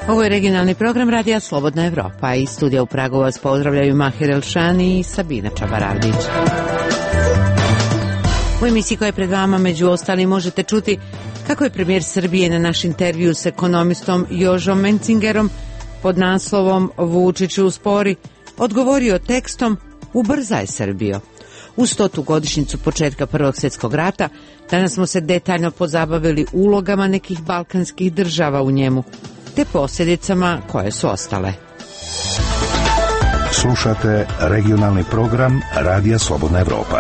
Ovo je regionalni program Radija Slobodna Evropa. Iz studija u Pragu vas pozdravljaju Mahir Elšani i Sabina Čabaraldić. U emisiji koja je pred vama među ostalim možete čuti kako je premijer Srbije na naš intervju s ekonomistom Jožom Mencingerom pod naslovom Vučić uspori odgovorio tekstom Ubrzaj Srbijo. U 100. godišnjicu početka Prvog svjetskog rata danas smo se detaljno pozabavili ulogama nekih balkanskih država u njemu, te posljedicama koje su ostale. Slušate regionalni program Radija Slobodna Evropa.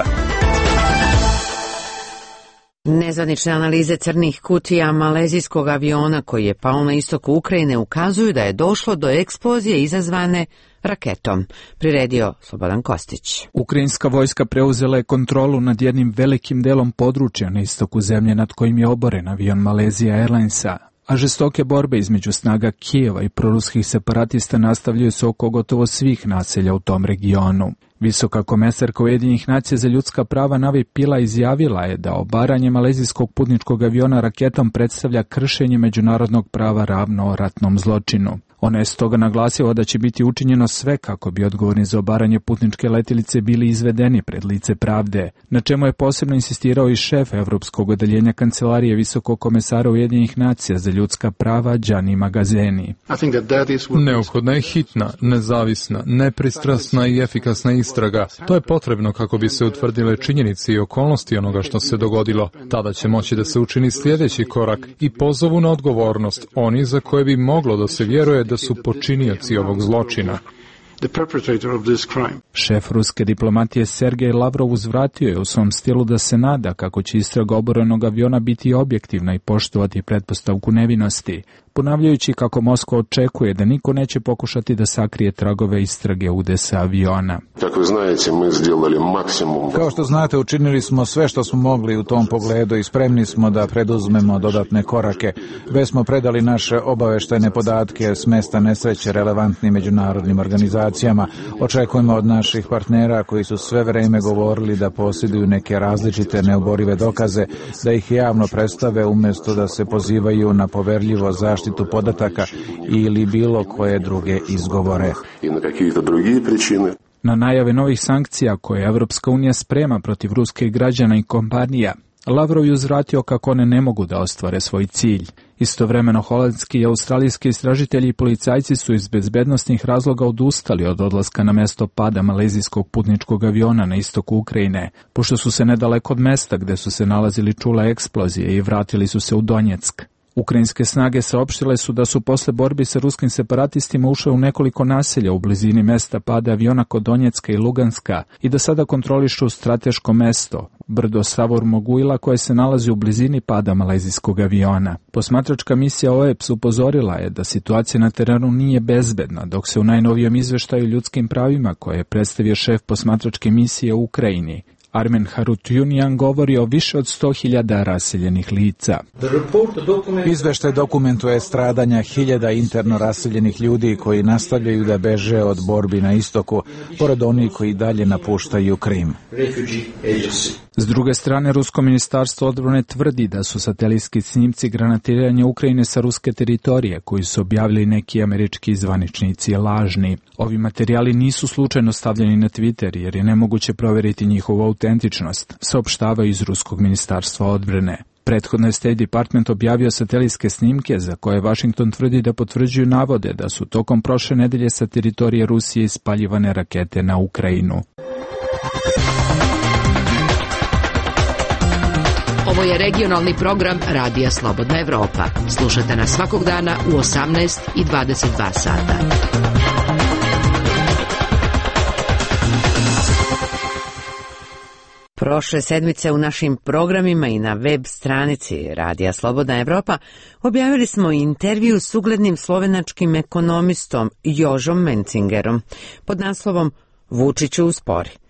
Nezvanične analize crnih kutija malezijskog aviona koji je pao na istoku Ukrajine ukazuju da je došlo do eksplozije izazvane raketom, priredio Slobodan Kostić. Ukrajinska vojska preuzela je kontrolu nad jednim velikim delom područja na istoku zemlje nad kojim je oboren avion Malaysia Airlinesa, a žestoke borbe između snaga Kijeva i proruskih separatista nastavljaju se oko gotovo svih naselja u tom regionu. Visoka komesarka Ujedinjenih nacija za ljudska prava Navi Pillay izjavila je da obaranje malezijskog putničkog aviona raketom predstavlja kršenje međunarodnog prava ravno ratnom zločinu. Ona je stoga naglasila da će biti učinjeno sve kako bi odgovorni za obaranje putničke letjelice bili izvedeni pred lice pravde, na čemu je posebno insistirao i šef Evropskog odeljenja Kancelarije Visokog komesara Ujedinjenih nacija za ljudska prava Gianni Magazzini. Neophodna je hitna, nezavisna, nepristrasna i efikasna istraga. To je potrebno kako bi se utvrdile činjenice i okolnosti onoga što se dogodilo. Tada će moći da se učini sljedeći korak i pozovu na odgovornost oni za koje bi moglo da se vjeruje da su počinioci ovog zločina. Šef ruske diplomatije Sergej Lavrov uzvratio je u svom stilu da se nada kako će istraga oborenog aviona biti objektivna i poštovati pretpostavku nevinosti, ponavljajući kako Moskva očekuje da niko neće pokušati da sakrije tragove istrage udesa aviona. Kao što znate, učinili smo sve što smo mogli u tom pogledu i spremni smo da preduzmemo dodatne korake. Već smo predali naše obaveštajne podatke s mesta nesreće relevantnim međunarodnim organizacijama. Očekujemo od naših partnera koji su sve vreme govorili da posjeduju neke različite neoborive dokaze, da ih javno predstave umjesto da se pozivaju na poverljivo zaštitu podataka ili bilo koje druge izgovore. Na najave novih sankcija koje Evropska unija sprema protiv ruskih građana i kompanija, Lavrov je uzvratio kako one ne mogu da ostvare svoj cilj. Istovremeno holandski i australijski istražitelji i policajci su iz bezbednosnih razloga odustali od odlaska na mesto pada malezijskog putničkog aviona na istoku Ukrajine, pošto su se nedaleko od mesta gde su se nalazili čule eksplozije i vratili su se u Donjeck. Ukrajinske snage saopštile su da su posle borbi sa ruskim separatistima ušle u nekoliko naselja u blizini mesta pada aviona kod Donjecka i Luganska i da sada kontrolišu strateško mesto, brdo Savor Moguila, koje se nalazi u blizini pada malezijskog aviona. Posmatračka misija OEBS upozorila je da situacija na terenu nije bezbedna, dok se u najnovijem izveštaju ljudskim pravima koje je predstavio šef posmatračke misije u Ukrajini, Armen Harutjunjan, govori o više od 100.000 raseljenih lica. Izveštaj dokumentuje stradanja hiljada interno raseljenih ljudi koji nastavljaju da beže od borbi na istoku, pored onih koji dalje napuštaju Krim. S druge strane, Rusko ministarstvo odbrane tvrdi da su satelitski snimci granatiranja Ukrajine sa ruske teritorije, koji su objavili neki američki zvaničnici, lažni. Ovi materijali nisu slučajno stavljeni na Twitter, jer je nemoguće proveriti njihovu autentičnost, saopštavaju iz Ruskog ministarstva odbrane. Prethodno je State Department objavio satelitske snimke za koje Washington tvrdi da potvrđuju navode da su tokom prošle nedelje sa teritorije Rusije ispaljivane rakete na Ukrajinu. Ovo je regionalni program Radija Slobodna Evropa. Slušajte nas svakog dana u 18 i 22 sata. Prošle sedmice u našim programima i na web stranici Radija Slobodna Evropa objavili smo intervju s uglednim slovenačkim ekonomistom Jožom Mencingerom pod naslovom Vučić uspori.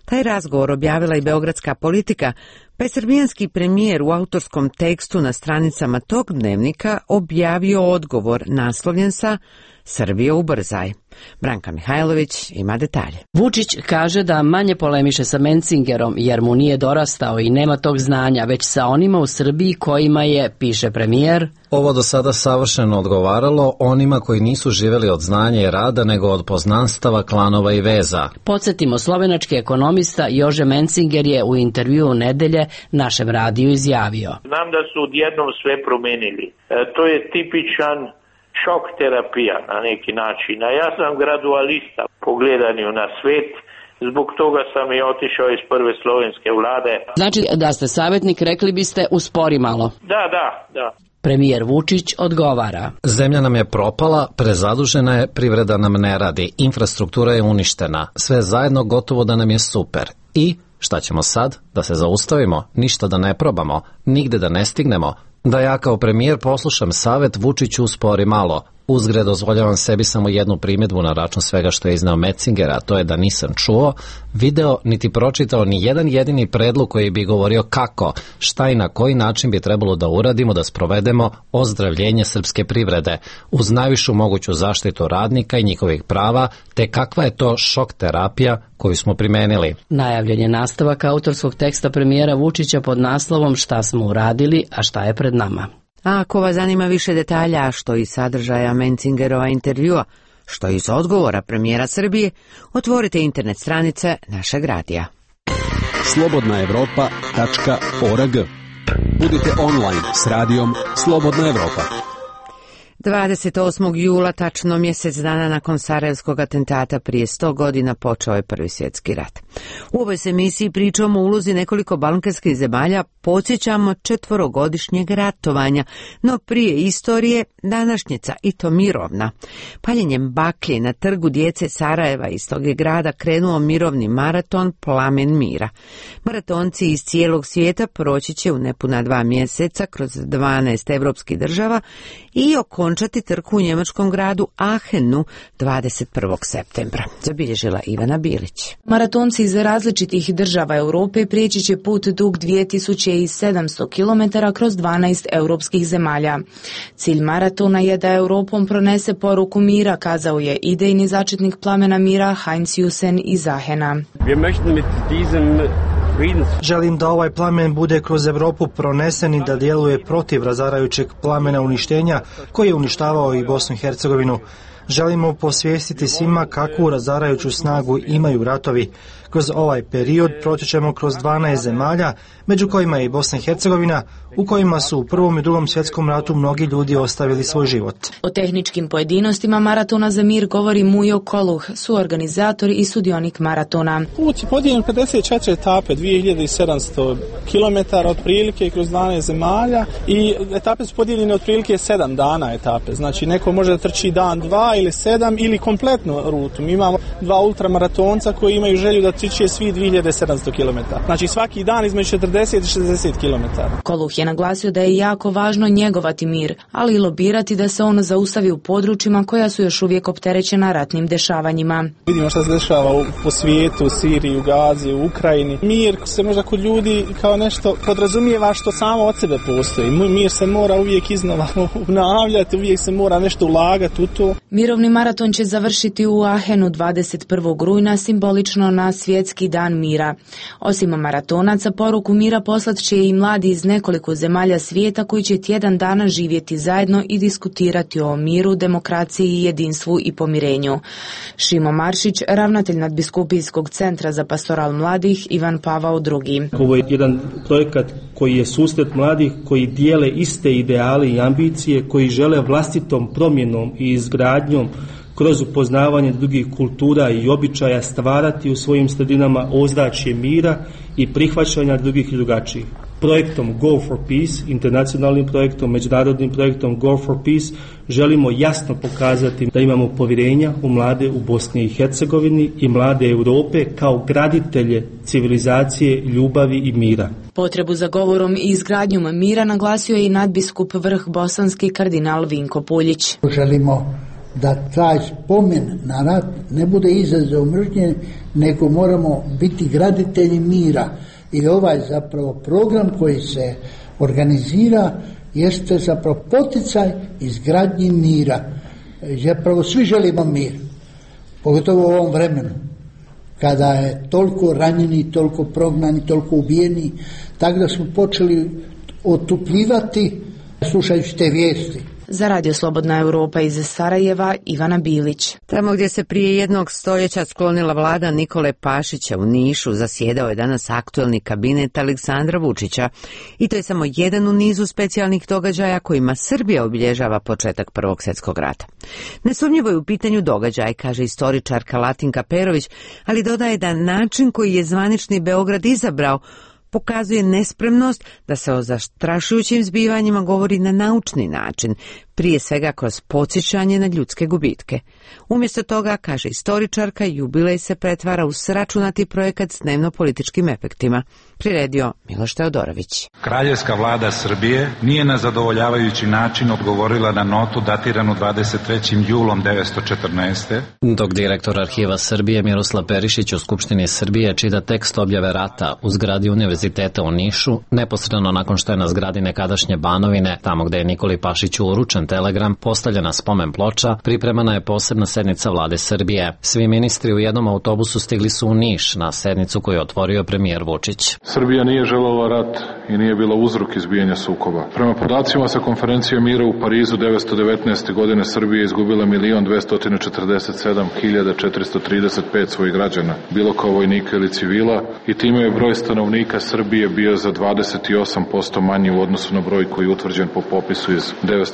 Taj razgovor objavila i beogradska Politika, pa je srbijanski premijer u autorskom tekstu na stranicama tog dnevnika objavio odgovor naslovljen sa Srbija ubrzaj. Branka Mihajlović ima detalje. Vučić kaže da manje polemiše sa Mencingerom jer mu nije dorastao i nema tog znanja, već sa onima u Srbiji kojima je, piše premijer, ovo do sada savršeno odgovaralo onima koji nisu živjeli od znanja i rada nego od poznanstava, klanova i veza. Podsjetimo, slovenački ekonomista Jože Mencinger je u intervjuu Nedelje našem radiju izjavio. Znam da su odjednom sve promenili. To je tipičan šok terapija na neki način. A ja sam gradualista po gledanju na svet, zbog toga sam i otišao iz prve slovenske vlade. Znači da ste savjetnik, rekli biste uspori malo. Da. Premijer Vučić odgovara. Zemlja nam je propala, prezadužena je, privreda nam ne radi, infrastruktura je uništena, sve zajedno gotovo da nam je super. I šta ćemo sad? Da se zaustavimo? Ništa da ne probamo? Nigde da ne stignemo? Da ja kao premijer poslušam savjet Vučiću uspori malo. Uzgred dozvoljavam sebi samo jednu primjedbu na račun svega što je izneo Metzinger, a to je da nisam čuo, video niti pročitao ni jedan jedini predlog koji bi govorio kako, šta i na koji način bi trebalo da uradimo da sprovedemo ozdravljenje srpske privrede uz najvišu moguću zaštitu radnika i njihovih prava, te kakva je to šok terapija koju smo primenili. Najavljen je nastavak autorskog teksta premijera Vučića pod naslovom Šta smo uradili, a šta je pred nama. A ako vas zanima više detalja što iz sadržaja Mencingerova intervjua, što iz odgovora premijera Srbije, otvorite internet stranice našeg radija. slobodnaevropa.org. Budite online s radijom Slobodna Evropa. 28. jula, tačno mjesec dana nakon Sarajevskog atentata prije 100 godina, počeo je Prvi svjetski rat. U ovoj se emisiji pričamo o ulozi nekoliko balkanskih zemalja, podsjećamo 4-godišnjeg ratovanja, no prije istorije današnjica, i to mirovna. Paljenjem baklje na trgu djece Sarajeva iz tog je grada krenuo mirovni maraton Plamen mira. Maratonci iz cijelog svijeta proći će u nepuna 2 mjeseca kroz 12 evropskih država i okončati trku u njemačkom gradu Aachenu 21. septembra. Zabilježila Ivana Bilić. Maratonci iz različitih država Europe prijeći će put dug 2700 km kroz 12 europskih zemalja. Cilj maratona je da Europom pronese poruku mira, kazao je idejni začetnik Plamena mira Heinz Jusen iz Aachena. Želim da ovaj plamen bude kroz Europu pronesen i da djeluje protiv razarajućeg plamena uništenja koji je uništavao i Bosnu i Hercegovinu. Želimo posvijestiti svima kakvu razarajuću snagu imaju ratovi. Kroz ovaj period proći ćemo kroz 12 zemalja, među kojima je i Bosna i Hercegovina, u kojima su u Prvom i Drugom svjetskom ratu mnogi ljudi ostavili svoj život. O tehničkim pojedinostima maratona za mir govori Mujo Koluh, suorganizator i sudionik maratona. Put je podijeljen 54 etape, 2700 km otprilike kroz 12 zemalja i etape su podijeljene otprilike 7 dana etape. Znači neko može da trči dan, 2 ili 7 ili kompletnu rutu. Mi imamo 2 ultramaratonca koji imaju želju da trče svi 2700 km. Znači svaki dan između 40 i 60 km. Koluh je naglasio da je jako važno njegovati mir, ali i lobirati da se ono zaustavi u područjima koja su još uvijek opterećena ratnim dešavanjima. Vidimo što se dešava po svijetu, u Siriji, u Gazi, u Ukrajini. Mir se možda kod ljudi kao nešto podrazumijeva što samo od sebe postoji. Mir se mora uvijek iznova obnavljati, uvijek se mora nešto ulagati u to. Mirovni maraton će završiti u Aachenu 21. rujna simbolično na Svjetski dan mira. Osim maratonaca, poruku mira poslat će i mladi iz nekoliko zemalja svijeta koji će tjedan dana živjeti zajedno i diskutirati o miru, demokraciji, jedinstvu i pomirenju. Šimo Maršić, ravnatelj Nadbiskupijskog centra za pastoral mladih Ivan Pavao II. Ovo je jedan projekat koji je susret mladih koji dijele iste ideale i ambicije, koji žele vlastitom promjenom i izgradnjom kroz upoznavanje drugih kultura i običaja stvarati u svojim sredinama ozračje mira i prihvaćanja drugih i drugačijih. Projektom Go for Peace, internacionalnim projektom, međunarodnim projektom Go for Peace, želimo jasno pokazati da imamo povjerenja u mlade u Bosni i Hercegovini i mlade Europe kao graditelje civilizacije, ljubavi i mira. Potrebu za govorom i izgradnjom mira naglasio je i nadbiskup Vrh bosanski kardinal Vinko Puljić. Želimo da taj spomen na rat ne bude izazov mržnje, nego moramo biti graditelji mira. I ovaj zapravo program koji se organizira jeste zapravo poticaj izgradnji mira. Zapravo svi želimo mir, pogotovo u ovom vremenu, kada je toliko ranjeni, toliko prognani, toliko ubijeni, tako da smo počeli otupljivati slušajući te vijesti. Za Radio Slobodna Europa iz Sarajeva, Ivana Bilić. Tamo gdje se prije jednog stoljeća sklonila vlada Nikole Pašića u Nišu, zasjedao je danas aktuelni kabinet Aleksandra Vučića. I to je samo jedan u nizu specijalnih događaja kojima Srbija obilježava početak Prvog svjetskog rata. Nesumnjivo je u pitanju događaj, kaže istoričarka Latinka Perović, ali dodaje da način koji je zvanični Beograd izabrao pokazuje nespremnost da se o zastrašujućim zbivanjima govori na naučni način, prije svega kroz podsjećanje na ljudske gubitke. Umjesto toga, kaže istoričarka, jubilej se pretvara u sračunati projekat s dnevno-političkim efektima. Priredio Miloš Teodorović. Kraljevska vlada Srbije nije na zadovoljavajući način odgovorila na notu datiranu 23. julom 1914. Dok direktor Arhiva Srbije Miroslav Perišić u Skupštini Srbije čita tekst objave rata u zgradi Univerziteta u Nišu, neposredno nakon što je na zgradi nekadašnje Banovine, tamo gde je Nikoli Pašiću uručen telegram, postavljena spomen ploča, pripremana je posebna sednica vlade Srbije. Svi ministri u jednom autobusu stigli su u Niš na sednicu koju je otvorio premijer Vučić. Srbija nije želela rat i nije bila uzrok izbijanja sukoba. Prema podacima sa konferencije mira u Parizu 1919. godine Srbija izgubila 1.247.435 svojih građana, bilo kao vojnika ili civila, i time je broj stanovnika Srbije bio za 28% manji u odnosu na broj koji je utvrđen po popisu iz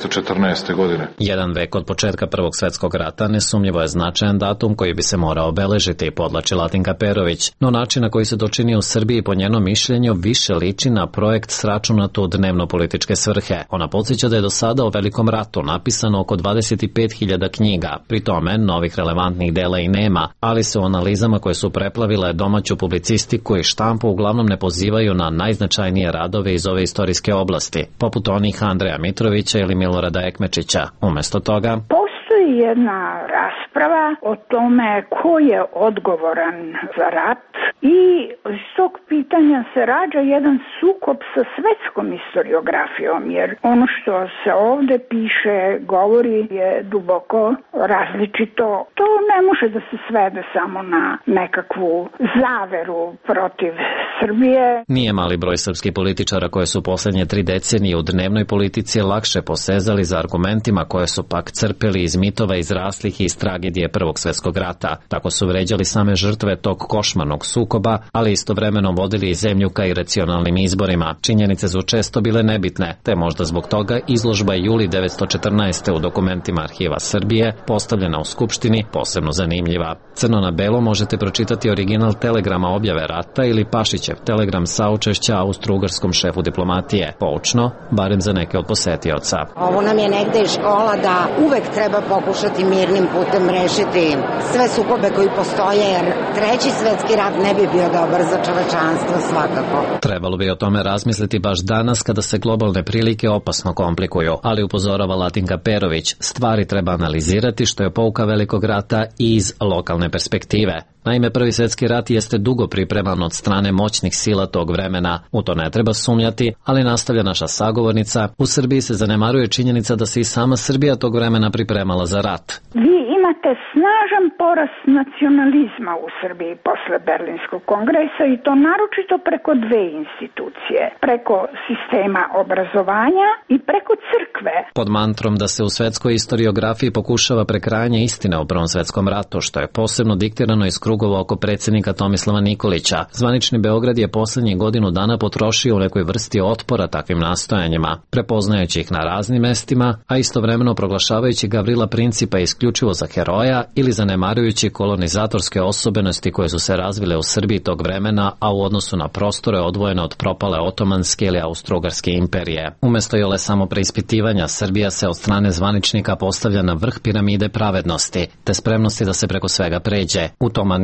1914. godine. Jedan vek od početka Prvog svjetskog rata nesumnjivo je značajan datum koji bi se morao obeležiti, podlači Latinka Perović, no način na koji se to čini u Srbiji po njenom mišljenju više liči na projekt sračunat u dnevno-političke svrhe. Ona podsjeća da je do sada o Velikom ratu napisano oko 25.000 knjiga, pri tome novih relevantnih dela i nema, ali se u analizama koje su preplavile domaću publicistiku i štampu uglavnom ne pozivaju na najznačajnije radove iz ove istorijske oblasti, poput onih Andreja Mitrovića ili Milorada Ekmečića. Umjesto toga, postoji jedna rasprava o tome ko je odgovoran za rat i iz tog pitanja se rađa jedan sukob sa svetskom historiografijom, jer ono što se ovde piše, govori je duboko različito. To ne može da se svede samo na nekakvu zaveru protiv Srbije. Nije mali broj srpskih političara koje su posljednje 3 decenije u dnevnoj politici lakše posezali za argumentima koje su pak crpeli iz mitova izraslih iz tragedije Prvog svjetskog rata. Tako su vređali same žrtve tog košmarnog sukoba, ali istovremeno vodili i zemlju ka iracionalnim izborima. Činjenice su često bile nebitne, te možda zbog toga izložba juli 1914. u dokumentima Arhiva Srbije, postavljena u Skupštini, posebno zanimljiva. Crno na belo možete pročitati original telegrama objave rata ili Pašićev telegram saučešća austro-ugarskom šefu diplomatije. Poučno, barem za neke od posetioca. Ovo nam je negde i škola da uvek treba pokušati mirnim putem rešiti sve sukobe koji postoje, jer Treći svjetski rat ne bi bio dobar za čovečanstvo svakako. Trebalo bi o tome razmisliti baš danas kada se globalne prilike opasno komplikuju, ali upozorava Latinka Perović, stvari treba analizirati što je pouka Velikog rata i iz lokalne perspektive. Naime, Prvi svjetski rat jeste dugo pripreman od strane moćnih sila tog vremena. U to ne treba sumnjati, ali nastavlja naša sagovornica, u Srbiji se zanemaruje činjenica da se i sama Srbija tog vremena pripremala za rat. Vi imate snažan porast nacionalizma u Srbiji posle Berlinskog kongresa i to naročito preko 2 institucije. Preko sistema obrazovanja i preko crkve. Pod mantrom da se u svetskoj historiografiji pokušava prekrajanje istine o Prvom svjetskom ratu, što je posebno diktirano iz krugova oko predsjednika Tomislava Nikolića. Zvanični Beograd je posljednjih godinu dana potrošio u nekoj vrsti otpora takvim nastojanjima, prepoznajući ih na raznim mestima, a istovremeno proglašavajući Gavrila Principa isključivo za heroja ili zanemarujući kolonizatorske osobenosti koje su se razvile u Srbiji tog vremena, a u odnosu na prostore odvojene od propale otomanske ili austro-ugarske imperije. Umjesto jole samo preispitivanja, Srbija se od strane zvaničnika postavlja na vrh piramide pravednosti, te spremnosti da se preko svega pređe. U tom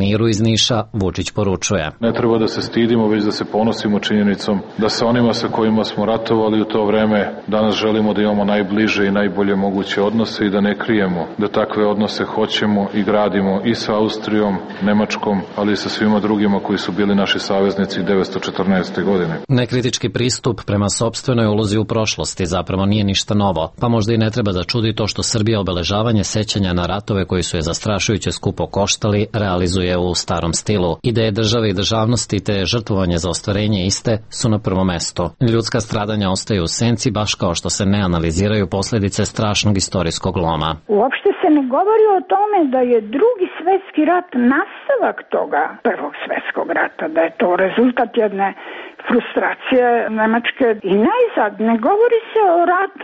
Miru iz Niša Vučić poručuje. Ne treba da se stidimo, već da se ponosimo činjenicom da sa onima sa kojima smo ratovali u to vreme danas želimo da imamo najbliže i najbolje moguće odnose i da ne krijemo da takve odnose hoćemo i gradimo i sa Austrijom, Nemačkom, ali i sa svima drugima koji su bili naši saveznici 1914. godine. Nekritički pristup prema sopstvenoj ulozi u prošlosti zapravo nije ništa novo, pa možda i ne treba da čudi to što Srbija obeležavanje sećanja na ratove koji su je zastrašujuće skupo koštali realizuje u starom stilu. Ideje države i državnosti te žrtvovanje za ostvarenje iste su na prvom mestu. Ljudska stradanja ostaju u senci baš kao što se ne analiziraju posljedice strašnog istorijskog loma. Uopšte se ne govori o tome da je drugi svjetski rat nastavak toga prvog svjetskog rata, da je to rezultat jedne frustracije Nemačke i najzad ne govori se o ratu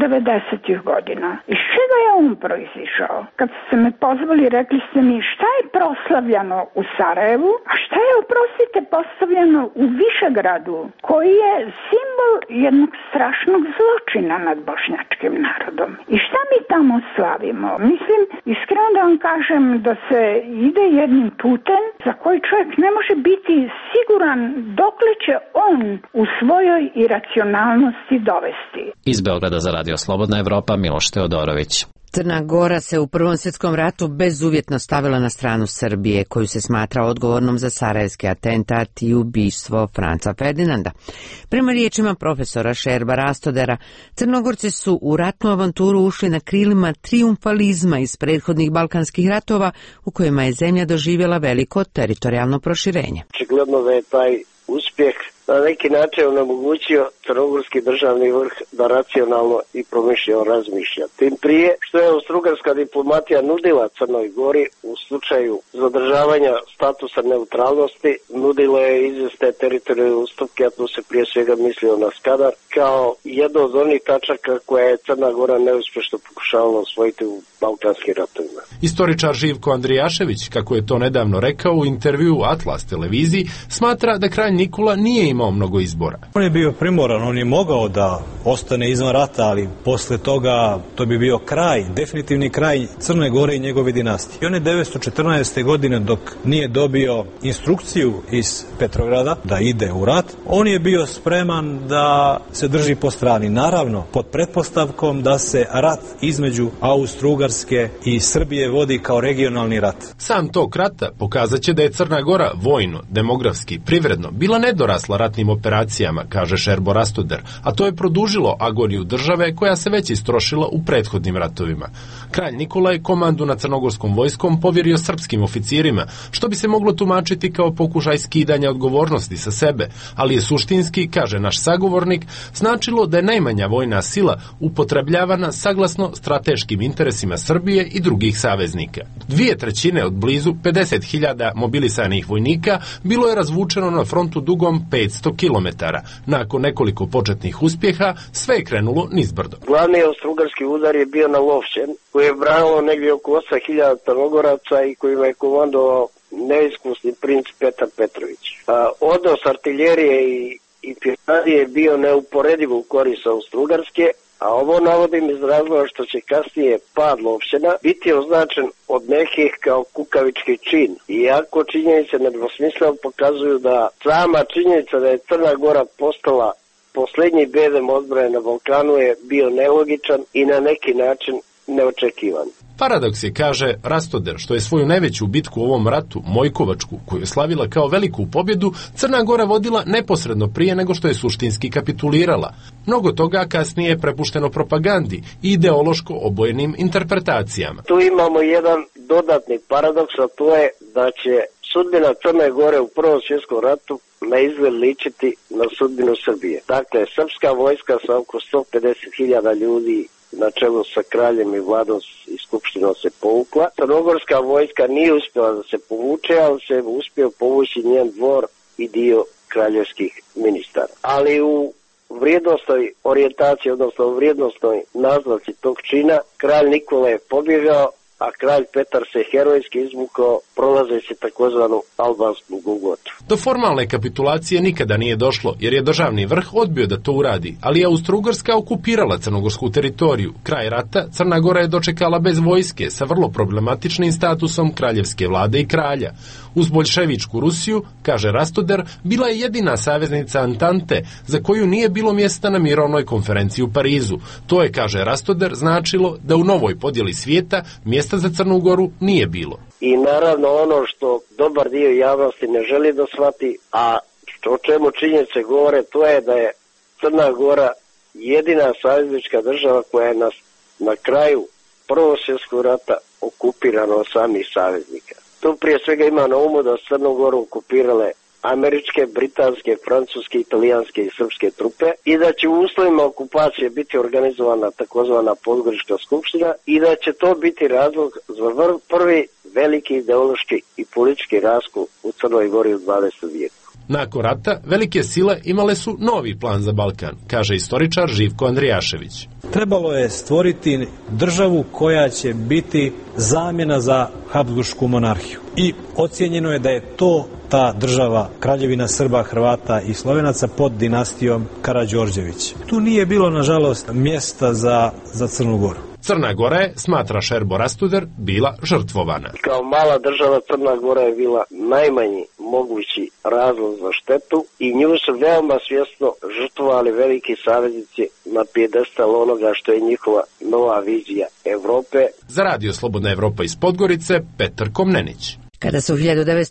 90. godina. Iz čega je on proizišao? Kad ste me pozvali, rekli ste mi šta je proslavljano u Sarajevu, a šta je, oprostite, postavljeno u Višegradu, koji je simbol jednog strašnog zločina nad bošnjačkim narodom. I šta mi tamo slavimo? Mislim, iskreno da vam kažem da se ide jednim putem za koji čovjek ne može biti siguran dokle će on u svojoj iracionalnosti dovesti. Iz Beograda za Radio Slobodna Evropa, Miloš Teodorović. Crna Gora se u Prvom svjetskom ratu bezuvjetno stavila na stranu Srbije, koju se smatra odgovornom za sarajevski atentat i ubistvo Franca Ferdinanda. Prema riječima profesora Šerba Rastodera, Crnogorci su u ratnu avanturu ušli na krilima trijumfalizma iz prethodnih balkanskih ratova u kojima je zemlja doživjela veliko teritorijalno proširenje. Očigledno da je taj uspjeh na neki način onemogućio crnogorski državni vrh da racionalno i promišljeno razmišlja. Tim prije što je austrougarska diplomatija nudila Crnoj Gori u slučaju zadržavanja statusa neutralnosti, nudila je izvjesne teritorijalne ustupke, a tu se prije svega mislio na Skadar, kao jedno od onih tačaka koje je Crna Gora neuspješno pokušavala osvojiti u balkanskim ratovima. Istoričar Živko Andrijašević, kako je to nedavno rekao u intervju u Atlas televiziji, smatra da kralj Nikola nije imao mnogo izbora. On je bio primoran, on je mogao da ostane izvan rata, ali posle toga to bi bio kraj, definitivni kraj Crne Gore i njegove dinastije. I on je 1914. godine, dok nije dobio instrukciju iz Petrograda da ide u rat, on je bio spreman da se drži po strani. Naravno, pod pretpostavkom da se rat između Austro-Ugarske i Srbije vodi kao regionalni rat. Sam tok rata pokazat će da je Crna Gora vojno, demografski, privredno bila nedorasla ratnim operacijama, kaže Šerbo Rastoder, a to je produžilo agoniju države koja se već istrošila u prethodnim ratovima. Kralj Nikola je komandu nad crnogorskom vojskom povjerio srpskim oficirima, što bi se moglo tumačiti kao pokušaj skidanja odgovornosti sa sebe, ali je suštinski, kaže naš sagovornik, značilo da je najmanja vojna sila upotrebljavana saglasno strateškim interesima Srbije i drugih saveznika. 2/3 od blizu 50.000 mobilisanih vojnika bilo je razvučeno na frontu dugom 500 km. Nakon nekoliko početnih uspjeha, sve je krenulo nizbrdo. Glavni austrougarski udar je bio na Lovćen, koji je branilo negdje oko 8.000 Crnogoraca i kojima je komandovao neiskusni princ Petar Petrović. Odnos artiljerije i pješadije je bio neuporedivo u korist Austrougarske, a ovo navodim iz razloga što će kasnije pad Lovćena biti označen od nekih kao kukavički čin. Iako činjenice nedvosmisleno pokazuju da sama činjenica da je Crna Gora postala posljednji bedem odbrane na Balkanu je bio nelogičan i na neki način neočekivan. Paradoks je, kaže Rastoder, što je svoju najveću bitku u ovom ratu, Mojkovačku, koju je slavila kao veliku pobjedu, Crna Gora vodila neposredno prije nego što je suštinski kapitulirala. Mnogo toga kasnije je prepušteno propagandi i ideološko obojenim interpretacijama. Tu imamo jedan dodatni paradoks, a to je da će sudbina Crne Gore u Prvom svjetskom ratu na izgled ličiti na sudbinu Srbije. Dakle, srpska vojska sa oko 150.000 ljudi na čelu sa kraljem i vladom i skupštinom se povukla. Crnogorska vojska nije uspjela da se povuče, ali se uspio povući njen dvor i dio kraljevskih ministara. Ali u vrijednostnoj orijentaciji, odnosno u vrijednostnoj naznaci tog čina, kralj Nikola je pobjegao a kralj Petar se herojski izvukao prolazeći takozvanu albansku Golgotu. Do formalne kapitulacije nikada nije došlo, jer je državni vrh odbio da to uradi, ali je Austro-Ugarska okupirala crnogorsku teritoriju. Kraj rata Crna Gora je dočekala bez vojske, sa vrlo problematičnim statusom kraljevske vlade i kralja. Uz boljševičku Rusiju, kaže Rastoder, bila je jedina saveznica Antante, za koju nije bilo mjesta na mirovnoj konferenciji u Parizu. To je, kaže Rastoder, značilo da u novoj podjeli svijeta mjesta za Crnu Goru nije bilo. I naravno ono što dobar dio javnosti ne želi da shvati, a o čemu činjenice govore, to je da je Crna Gora jedina saveznička država koja je na kraju Prvog svjetskog rata okupirana od samih saveznika. Tu prije svega ima na umu da Crnu Goru okupirale američke, britanske, francuske, italijanske i srpske trupe i da će u uslovima okupacije biti organizovana takozvana Podgorička skupština i da će to biti razlog za prvi veliki ideološki i politički raskol u Crnoj Gori u 20. vijeku. Nakon rata, velike sile imale su novi plan za Balkan, kaže istoričar Živko Andrijašević. Trebalo je stvoriti državu koja će biti zamjena za Habsburšku monarhiju. I ocijenjeno je da je to ta država, Kraljevina Srba, Hrvata i Slovenaca pod dinastijom Karađorđević. Tu nije bilo, nažalost, mjesta za Crnu Goru. Crna Gora je, smatra Šerbo Rastuder, bila žrtvovana. Kao mala država Crna Gora je bila najmanji mogući razlog za štetu i nju su veoma svjesno žrtvovali veliki saveznici na pijedestal onoga što je njihova nova vizija Evrope. Za Radio Slobodna Evropa iz Podgorice, Petar Komnenić. Kada su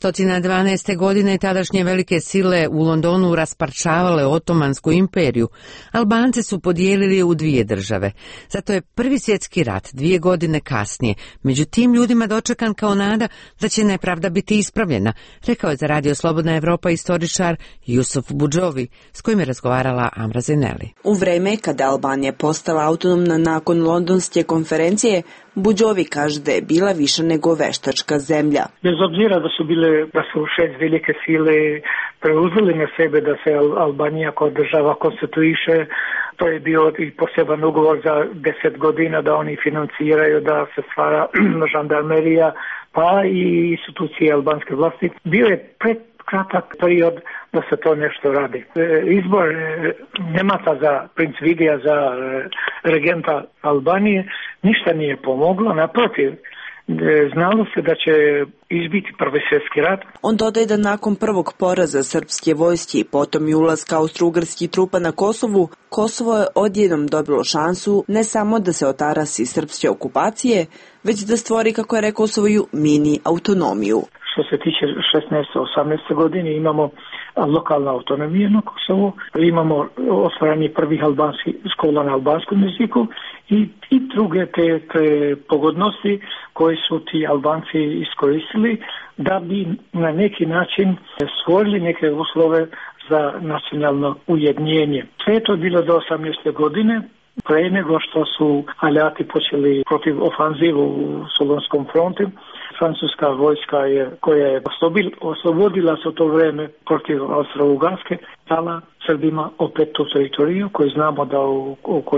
1912. godine tadašnje velike sile u Londonu rasparčavale Otomansku imperiju, Albance su podijelili u dvije države. Zato je Prvi svjetski rat 2 godine kasnije među tim ljudima dočekan kao nada da će nepravda biti ispravljena, rekao je za Radio Slobodna Evropa istoričar Jusuf Budžovi, s kojim je razgovarala Amra Zineli. U vreme kada Albanija postala autonomna nakon Londonske konferencije, Budžovi kaže da je bila više nego veštačka zemlja. Bez obzira da su 6 velike sile preuzeli na sebe da se Albanija kao država konstituiše, to je bio i poseban ugovor za 10 godina da oni financiraju, da se stvara žandarmerija, pa i institucije albanske vlasti. Bio je kratak period da se to nešto radi. Izbor Nemaca za princ Vigija, za regenta Albanije, ništa nije pomoglo, naprotiv, znalo se da će izbiti Prvi svjetski rat. On dodaje da nakon prvog poraza srpske vojske i potom i ulaska austro-ugarskih trupa na Kosovu, Kosovo je odjednom dobilo šansu ne samo da se otarasi srpske okupacije, već da stvori, kako je rekao, svoju mini autonomiju. Što se tiče 16. 18. godine imamo lokalna autonomija na Kosovu, imamo otvaranje prvih škola na albanskom jeziku i druge te pogodnosti koje su ti Albanci iskoristili da bi na neki način stvorili neke uslove za nacionalno ujedinjenje. Sve je to bilo do 18. godine, pre nego što su Aljati počeli protiv ofanzivu u Solonskom frontu. Francuska vojska koja je oslobodila se to vreme protiv Austro-Ugarske, dala Srbima opet tu teritoriju koju znamo da u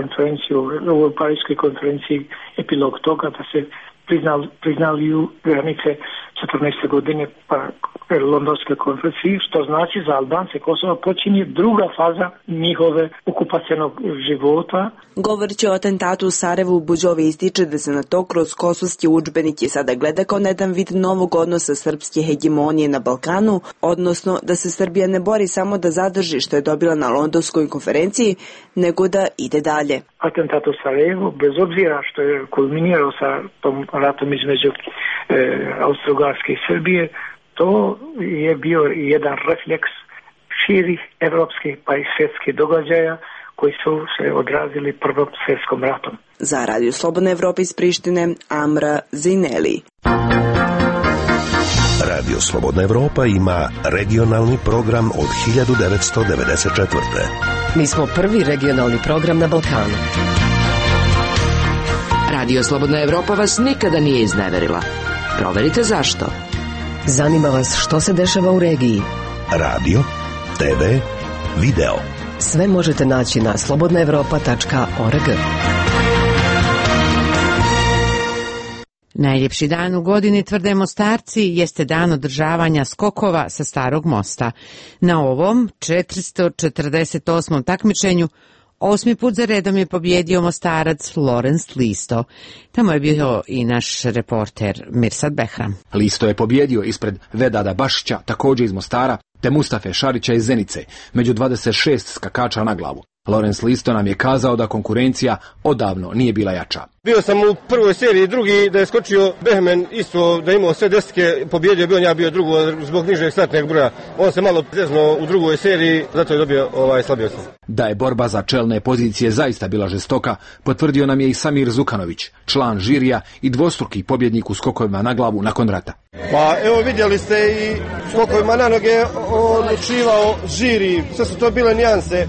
Parijskoj konferenciji epilog toga da se priznali granice 14. godine Londonske konferencije, što znači za Albance Kosova počinje druga faza njihove okupacionog života. Govoreći o atentatu u Sarajevu, Budžovi ističe da se na to kroz kosovski udžbenike sada gleda kao na jedan vid novog odnosa srpske hegemonije na Balkanu, odnosno da se Srbija ne bori samo da zadrži što je dobila na Londonskoj konferenciji, nego da ide dalje. Atentat u Sarajevu, bez obzira što je kulminirao sa tom ratom između Austro-Ugarske i Srbije, to je bio jedan refleks širih evropskih pa i svjetskih događaja koji su se odrazili Prvom svjetskom ratom. Za Radio Slobodna Evropa iz Prištine, Amra Zineli. Radio Slobodna Evropa ima regionalni program od 1994. Mi smo prvi regionalni program na Balkanu. Radio Slobodna Evropa vas nikada nije izneverila. Proverite zašto. Zanima vas što se dešava u regiji. Radio, TV, video. Sve možete naći na slobodnaevropa.org. Najljepši dan u godini, tvrde Mostarci, jeste dan održavanja skokova sa Starog mosta. Na ovom 448. takmičenju 8. put za redom je pobjedio Mostarac Lorenz Listo. Tamo je bio i naš reporter Mirsad Behram. Listo je pobjedio ispred Vedada Bašića, također iz Mostara, te Mustafe Šarića iz Zenice, među 26 skakača na glavu. Lorenz Listo nam je kazao da konkurencija odavno nije bila jača. Bio sam u prvoj seriji drugi, da je skočio Behmen isto, da je imao sve desetke, pobjedio bi on, ja bio drugo zbog nižeg startnog broja. On se malo zeznuo u drugoj seriji, zato je dobio slabio sam. Da je borba za čelne pozicije zaista bila žestoka, potvrdio nam je i Samir Zukanović, član žirija i dvostruki pobjednik u skokovima na glavu nakon rata. Pa evo vidjeli ste i skokovima na noge odlučivao žiri, sve su to bile nijanse.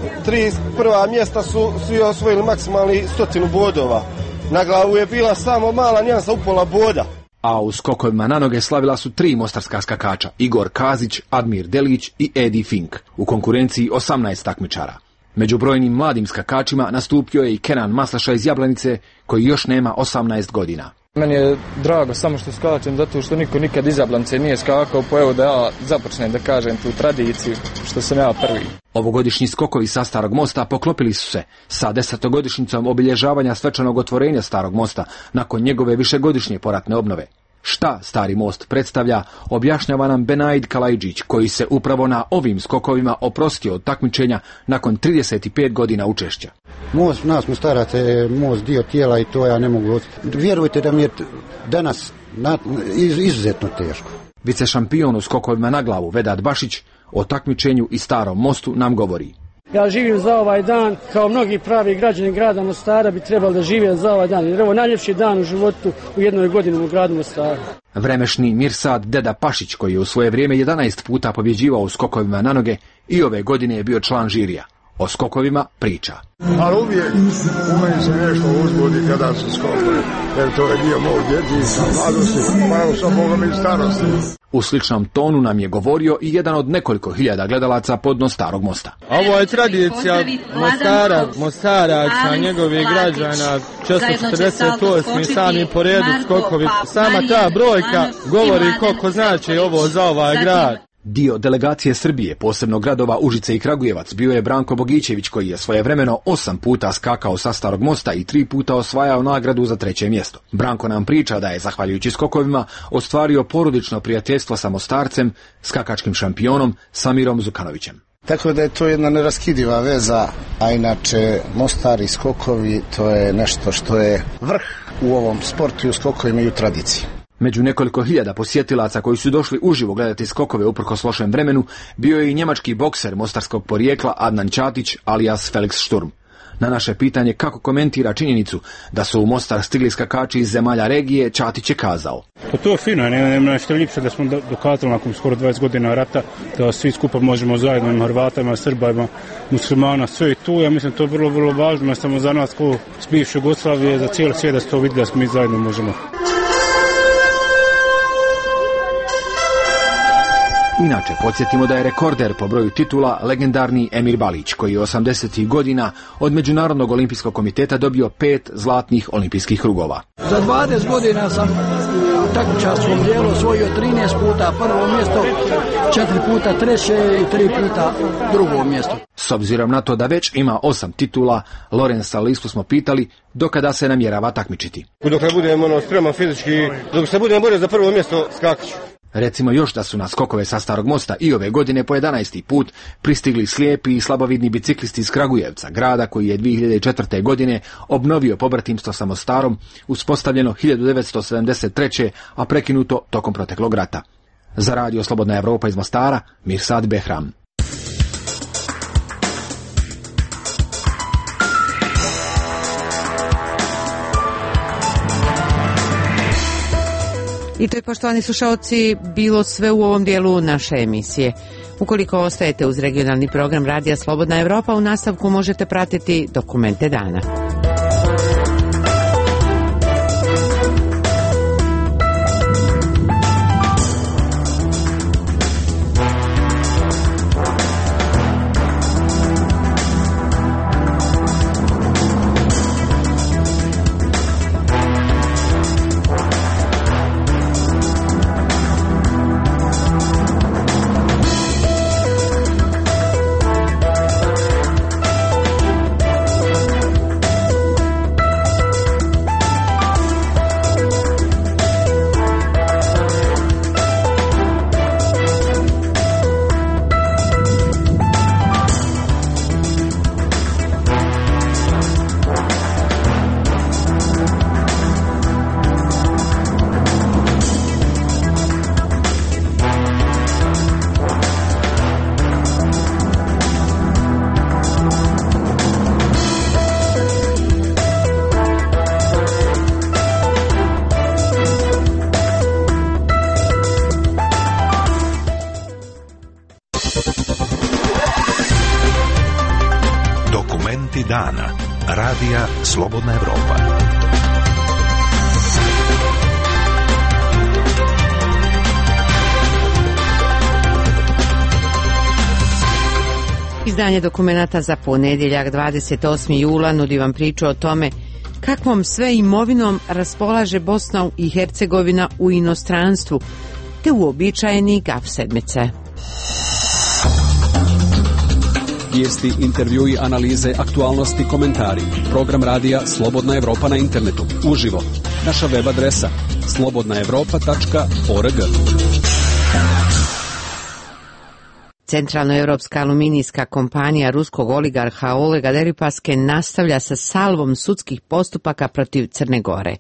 3 prva mjesta su svi osvojili maksimalni 100 bodova. Na glavu je bila samo mala nijansa upola boda. A u skokovima na noge slavila su 3 mostarska skakača, Igor Kazić, Admir Delić i Edi Fink. U konkurenciji 18 takmičara. Među brojnim mladim skakačima nastupio je i Kenan Maslaša iz Jablanice, koji još nema 18 godina. Meni je drago samo što skačem, zato što niko nikad iz Jablanice nije skakao, pa evo da ja započnem da kažem tu tradiciju, što sam ja prvi. Ovogodišnji skokovi sa Starog mosta poklopili su se sa 10-godišnjicom obilježavanja svečanog otvorenja Starog mosta nakon njegove višegodišnje poratne obnove. Šta Stari most predstavlja, objašnjava nam Benaid Kalajđić, koji se upravo na ovim skokovima oprostio od takmičenja nakon 35 godina učešća. Most nas Mostaraca je most dio tijela i to ja ne mogu. Vjerujte da mi je danas izuzetno teško. Vicešampion u skokovima na glavu Vedad Bašić o takmičenju i Starom mostu nam govori. Ja živim za ovaj dan, kao mnogi pravi građani grada Mostara bi trebali da žive za ovaj dan, jer ovo je najljepši dan u životu u jednoj godini u gradu Mostaru. Vremešni Mirsad Deda Pašić, koji je u svoje vrijeme 11 puta pobjeđivao u skokovima na noge, i ove godine je bio član žirija. O skokovima priča. Ali uvijek u meni se nešto uzbudi kada su skokovi, jer to je dio mog djetinjstva, mladosti, malo sam Bogom i starosti. U sličnom tonu nam je govorio i jedan od nekoliko hiljada gledalaca podno Starog mosta. Ovo je tradicija Mostaraca, njegovih građana, 448. sami po redu skokovi. Sama ta brojka govori koliko znači ovo za ovaj grad. Dio delegacije Srbije, posebno gradova Užice i Kragujevac, bio je Branko Bogićević, koji je svojevremeno 8 puta skakao sa Starog mosta i 3 puta osvajao nagradu za 3. mjesto. Branko nam priča da je, zahvaljujući skokovima, ostvario porodično prijateljstvo sa Mostarcem, skakačkim šampionom Samirom Zukanovićem. Tako da je to jedna neraskidiva veza, a inače Mostar i skokovi to je nešto što je vrh u ovom sportu i u skokovima i u tradiciji. Među nekoliko hiljada posjetilaca koji su došli uživo gledati skokove uprkos lošem vremenu bio je i njemački bokser mostarskog porijekla Adnan Ćatić alias Felix Sturm. Na naše pitanje kako komentira činjenicu da su u Mostar stigli skakači iz zemalja regije, Ćatić je kazao. Pa to je fino, nema nešto ljepše da smo dokazali nakon skoro 20 godina rata da svi skupa možemo zajedno, ima Hrvata, ima Srba, ima muslimana, sve i tu. Ja mislim to je vrlo, vrlo važno, ne samo za nas ko s bivše Jugoslavije, za cijeli svijet da se to vidi da mi zajedno možemo. Inače, podsjetimo da je rekorder po broju titula legendarni Emir Balić, koji je 80. godina od Međunarodnog olimpijskog komiteta dobio 5 zlatnih olimpijskih krugova. Za 20 godina sam u takmičarskom dijelu osvojio 13 puta prvo mjesto, 4 puta treće i 3 puta drugo mjesto. S obzirom na to da već ima 8 titula, Lorenza Listu smo pitali dokada se namjerava takmičiti. Dok ne budem spreman fizički, dok se budem borio za prvo mjesto, skakaću. Recimo još da su na skokove sa Starog mosta i ove godine po 11. put pristigli slijepi i slabovidni biciklisti iz Kragujevca, grada koji je 2004. godine obnovio pobratimstvo sa Mostarom, uspostavljeno 1973. a prekinuto tokom proteklog rata. Za Radio Slobodna Evropa iz Mostara, Mirsad Behram. I to je, poštovani slušalci, bilo sve u ovom dijelu naše emisije. Ukoliko ostajete uz regionalni program Radija Slobodna Evropa, u nastavku možete pratiti dokumente dana. Saveti dana. Radija Slobodna Evropa. Izdanje dokumenata za ponedjeljak 28. jula nudi vam priču o tome kakvom sve imovinom raspolaže Bosna i Hercegovina u inostranstvu, te uobičajeni gaf sedmice. Vijesti, intervjui, analize, aktualnosti, komentari. Program radija Slobodna Evropa na internetu. Uživo. Naša web adresa slobodnaevropa.org. Centralnoevropska aluminijska kompanija ruskog oligarha Olega Deripaske nastavlja sa salvom sudskih postupaka protiv Crne Gore.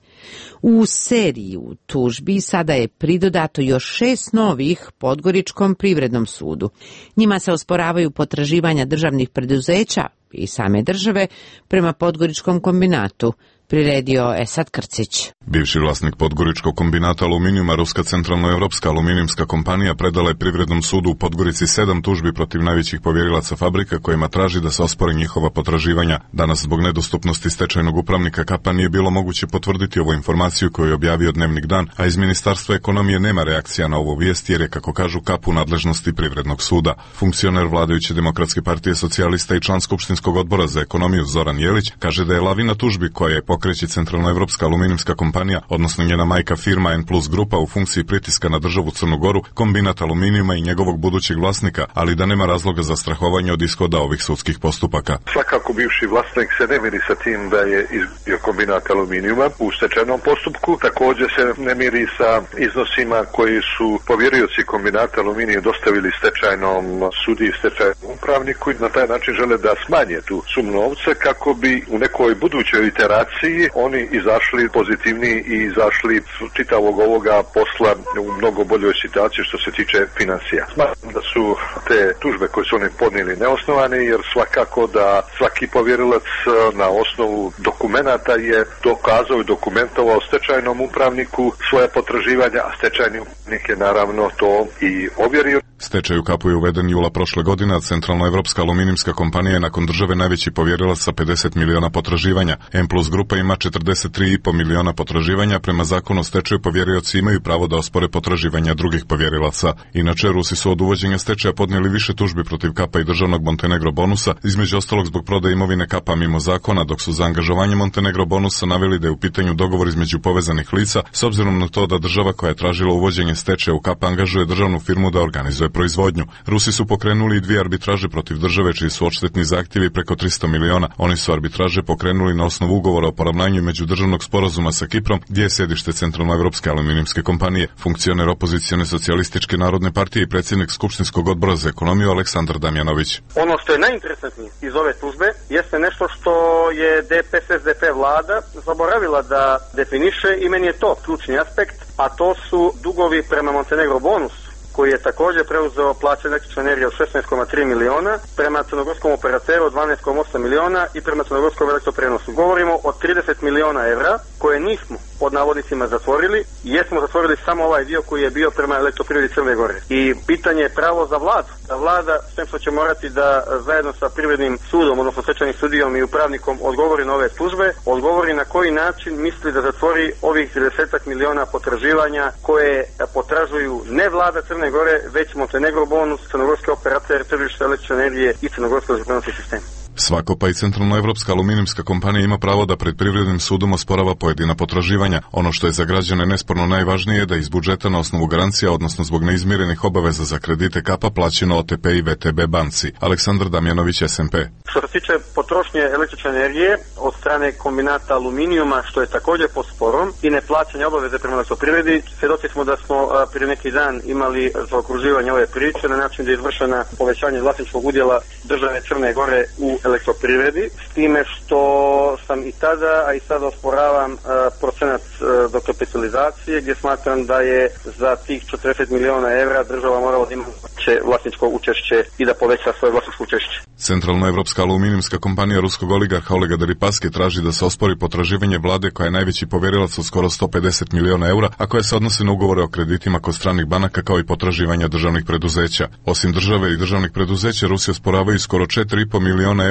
U seriju tužbi sada je pridodato još 6 novih Podgoričkom privrednom sudu. Njima se osporavaju potraživanja državnih preduzeća i same države prema Podgoričkom kombinatu, priredio Esad Krcić. Bivši vlasnik Podgoričkog kombinata aluminijuma, Ruska centralnoevropska aluminijumska kompanija predala je Privrednom sudu u Podgorici 7 tužbi protiv najvećih povjerilaca fabrika kojima traži da se ospore njihova potraživanja. Danas zbog nedostupnosti stečajnog upravnika Kapa nije bilo moguće potvrditi ovu informaciju koju je objavio Dnevnik Dan, a iz Ministarstva ekonomije nema reakcija na ovu vijest jer je, kako kažu, Kap u nadležnosti Privrednog suda. Funkcioner vladajuće Demokratske partije socijalista i član Skupštinskog odbora za ekonomiju Zoran Jelić kaže da je lavina tužbi koja je pokreće Centralnoevropska aluminijumska kompanija, odnosno njena majka firma N Plus Grupa u funkciji pritiska na državu Crnu Goru, kombinat aluminijuma i njegovog budućeg vlasnika, ali da nema razloga za strahovanje od ishoda ovih sudskih postupaka. Svakako bivši vlasnik se ne miri sa tim da je izgubio kombinat aluminijuma u stečajnom postupku, također se ne miri sa iznosima koji su povjerioci kombinata aluminija dostavili stečajnom sudi i stečajnom upravniku i na taj način žele da smanje tu sumu novca kako bi u nekoj budućoj iteraciji oni izašli pozitivniji i izašli čitavog ovoga posla u mnogo boljoj situaciji što se tiče financija. Smatram da su te tužbe koje su oni podnijeli neosnovane, jer svakako da svaki povjerilac na osnovu dokumenata je dokazao i dokumentovao stečajnom upravniku svoje potraživanja, a stečajni upravnik je naravno to i ovjerio. Stečaj u Kapu je uveden jula prošle godine, a Centralnoevropska aluminijumska kompanija je nakon države najveći povjerilac sa 50 miliona potraživanja. M Plus Grupa ima 43,5 miliona potraživanja. Prema zakonu o stečaju povjerioci imaju pravo da ospore potraživanja drugih povjerilaca. Inače, Rusi su od uvođenja stečaja podnijeli više tužbi protiv Kapa i državnog Montenegro bonusa, između ostalog zbog prodaje imovine Kapa mimo zakona, dok su za angažovanje Montenegro bonusa naveli da je u pitanju dogovor između povezanih lica, s obzirom na to da država koja je tražila uvođenje stečaja u Kapa angažuje državnu firmu da organizuje proizvodnju. Rusi su pokrenuli i 2 arbitraže protiv države čiji su odštetni zahtjevi preko 300 miliona. Oni su arbitraže pokrenuli na osnovu ugovora o poravnanju međudržavnog sporazuma sa Kiprom, gdje je sjedište Centralnoevropske aluminijumske kompanije. Funkcioner opozicione socijalističke narodne partije i predsjednik Skupštinskog odbora za ekonomiju Aleksandar Damjanović. Ono što je najinteresantnije iz ove tužbe jeste nešto što je DPS-SDP vlada zaboravila da definiše i meni je to ključni aspekt, a to su dugovi prema Montenegro bonusu, koji je također preuzeo plaće električne energije od 16,3 miliona, prema crnogorskom operateru od 12,8 miliona i prema crnogorskom elektroprenosu. Govorimo o 30 miliona evra koje nismo pod navodnicima zatvorili, jesmo zatvorili samo ovaj dio koji je bio prema elektroprivredi Crne Gore. I pitanje je pravo za vladu. Da vlada, s tem što će morati da zajedno sa privrednim sudom, odnosno stečajnim sudijom i upravnikom odgovori na ove tužbe, odgovori na koji način misli da zatvori ovih 30 miliona potraživanja koje potražuju ne vlada Crne Gore, već Montenegro bonus, crnogorski operater tržišta električne energije i crnogorski elektroprenosni sistem. Svako pa i Centralnoevropska aluminijumska kompanija ima pravo da pred Privrednim sudom osporava pojedina potraživanja. Ono što je za građane nesporno najvažnije je da iz budžeta na osnovu garancija, odnosno zbog neizmirenih obaveza za kredite Kapa, plaćeno OTP i VTB banci. Aleksandar Damjanović, SMP. Što se tiče potrošnje električne energije od strane kombinata aluminijuma, što je također pod sporom, i neplaćanje obaveze prema elektroprivredi, svjedoci smo da smo prije neki dan imali zaokruživanje ove priče na način da je izvršena povećanje vlasničkog udjela države Crne Gore u elektroprivredi, s time što sam i tada, a i sada osporavam procenat dokapitalizacije, gdje smatram da je za tih 40 miliona evra država morala da ima vlasničko učešće i da poveća svoje vlasničko učešće. Centralnoevropska aluminijumska kompanija ruskog oligarha Olega Deripaske traži da se ospori potraživanje vlade koja je najveći povjerilac od skoro 150 miliona eura, a koja se odnose na ugovore o kreditima kod stranih banaka kao i potraživanja državnih preduzeća. Osim države i državnih preduzeća, Rusi osporavaju skoro 4,5 miliona eura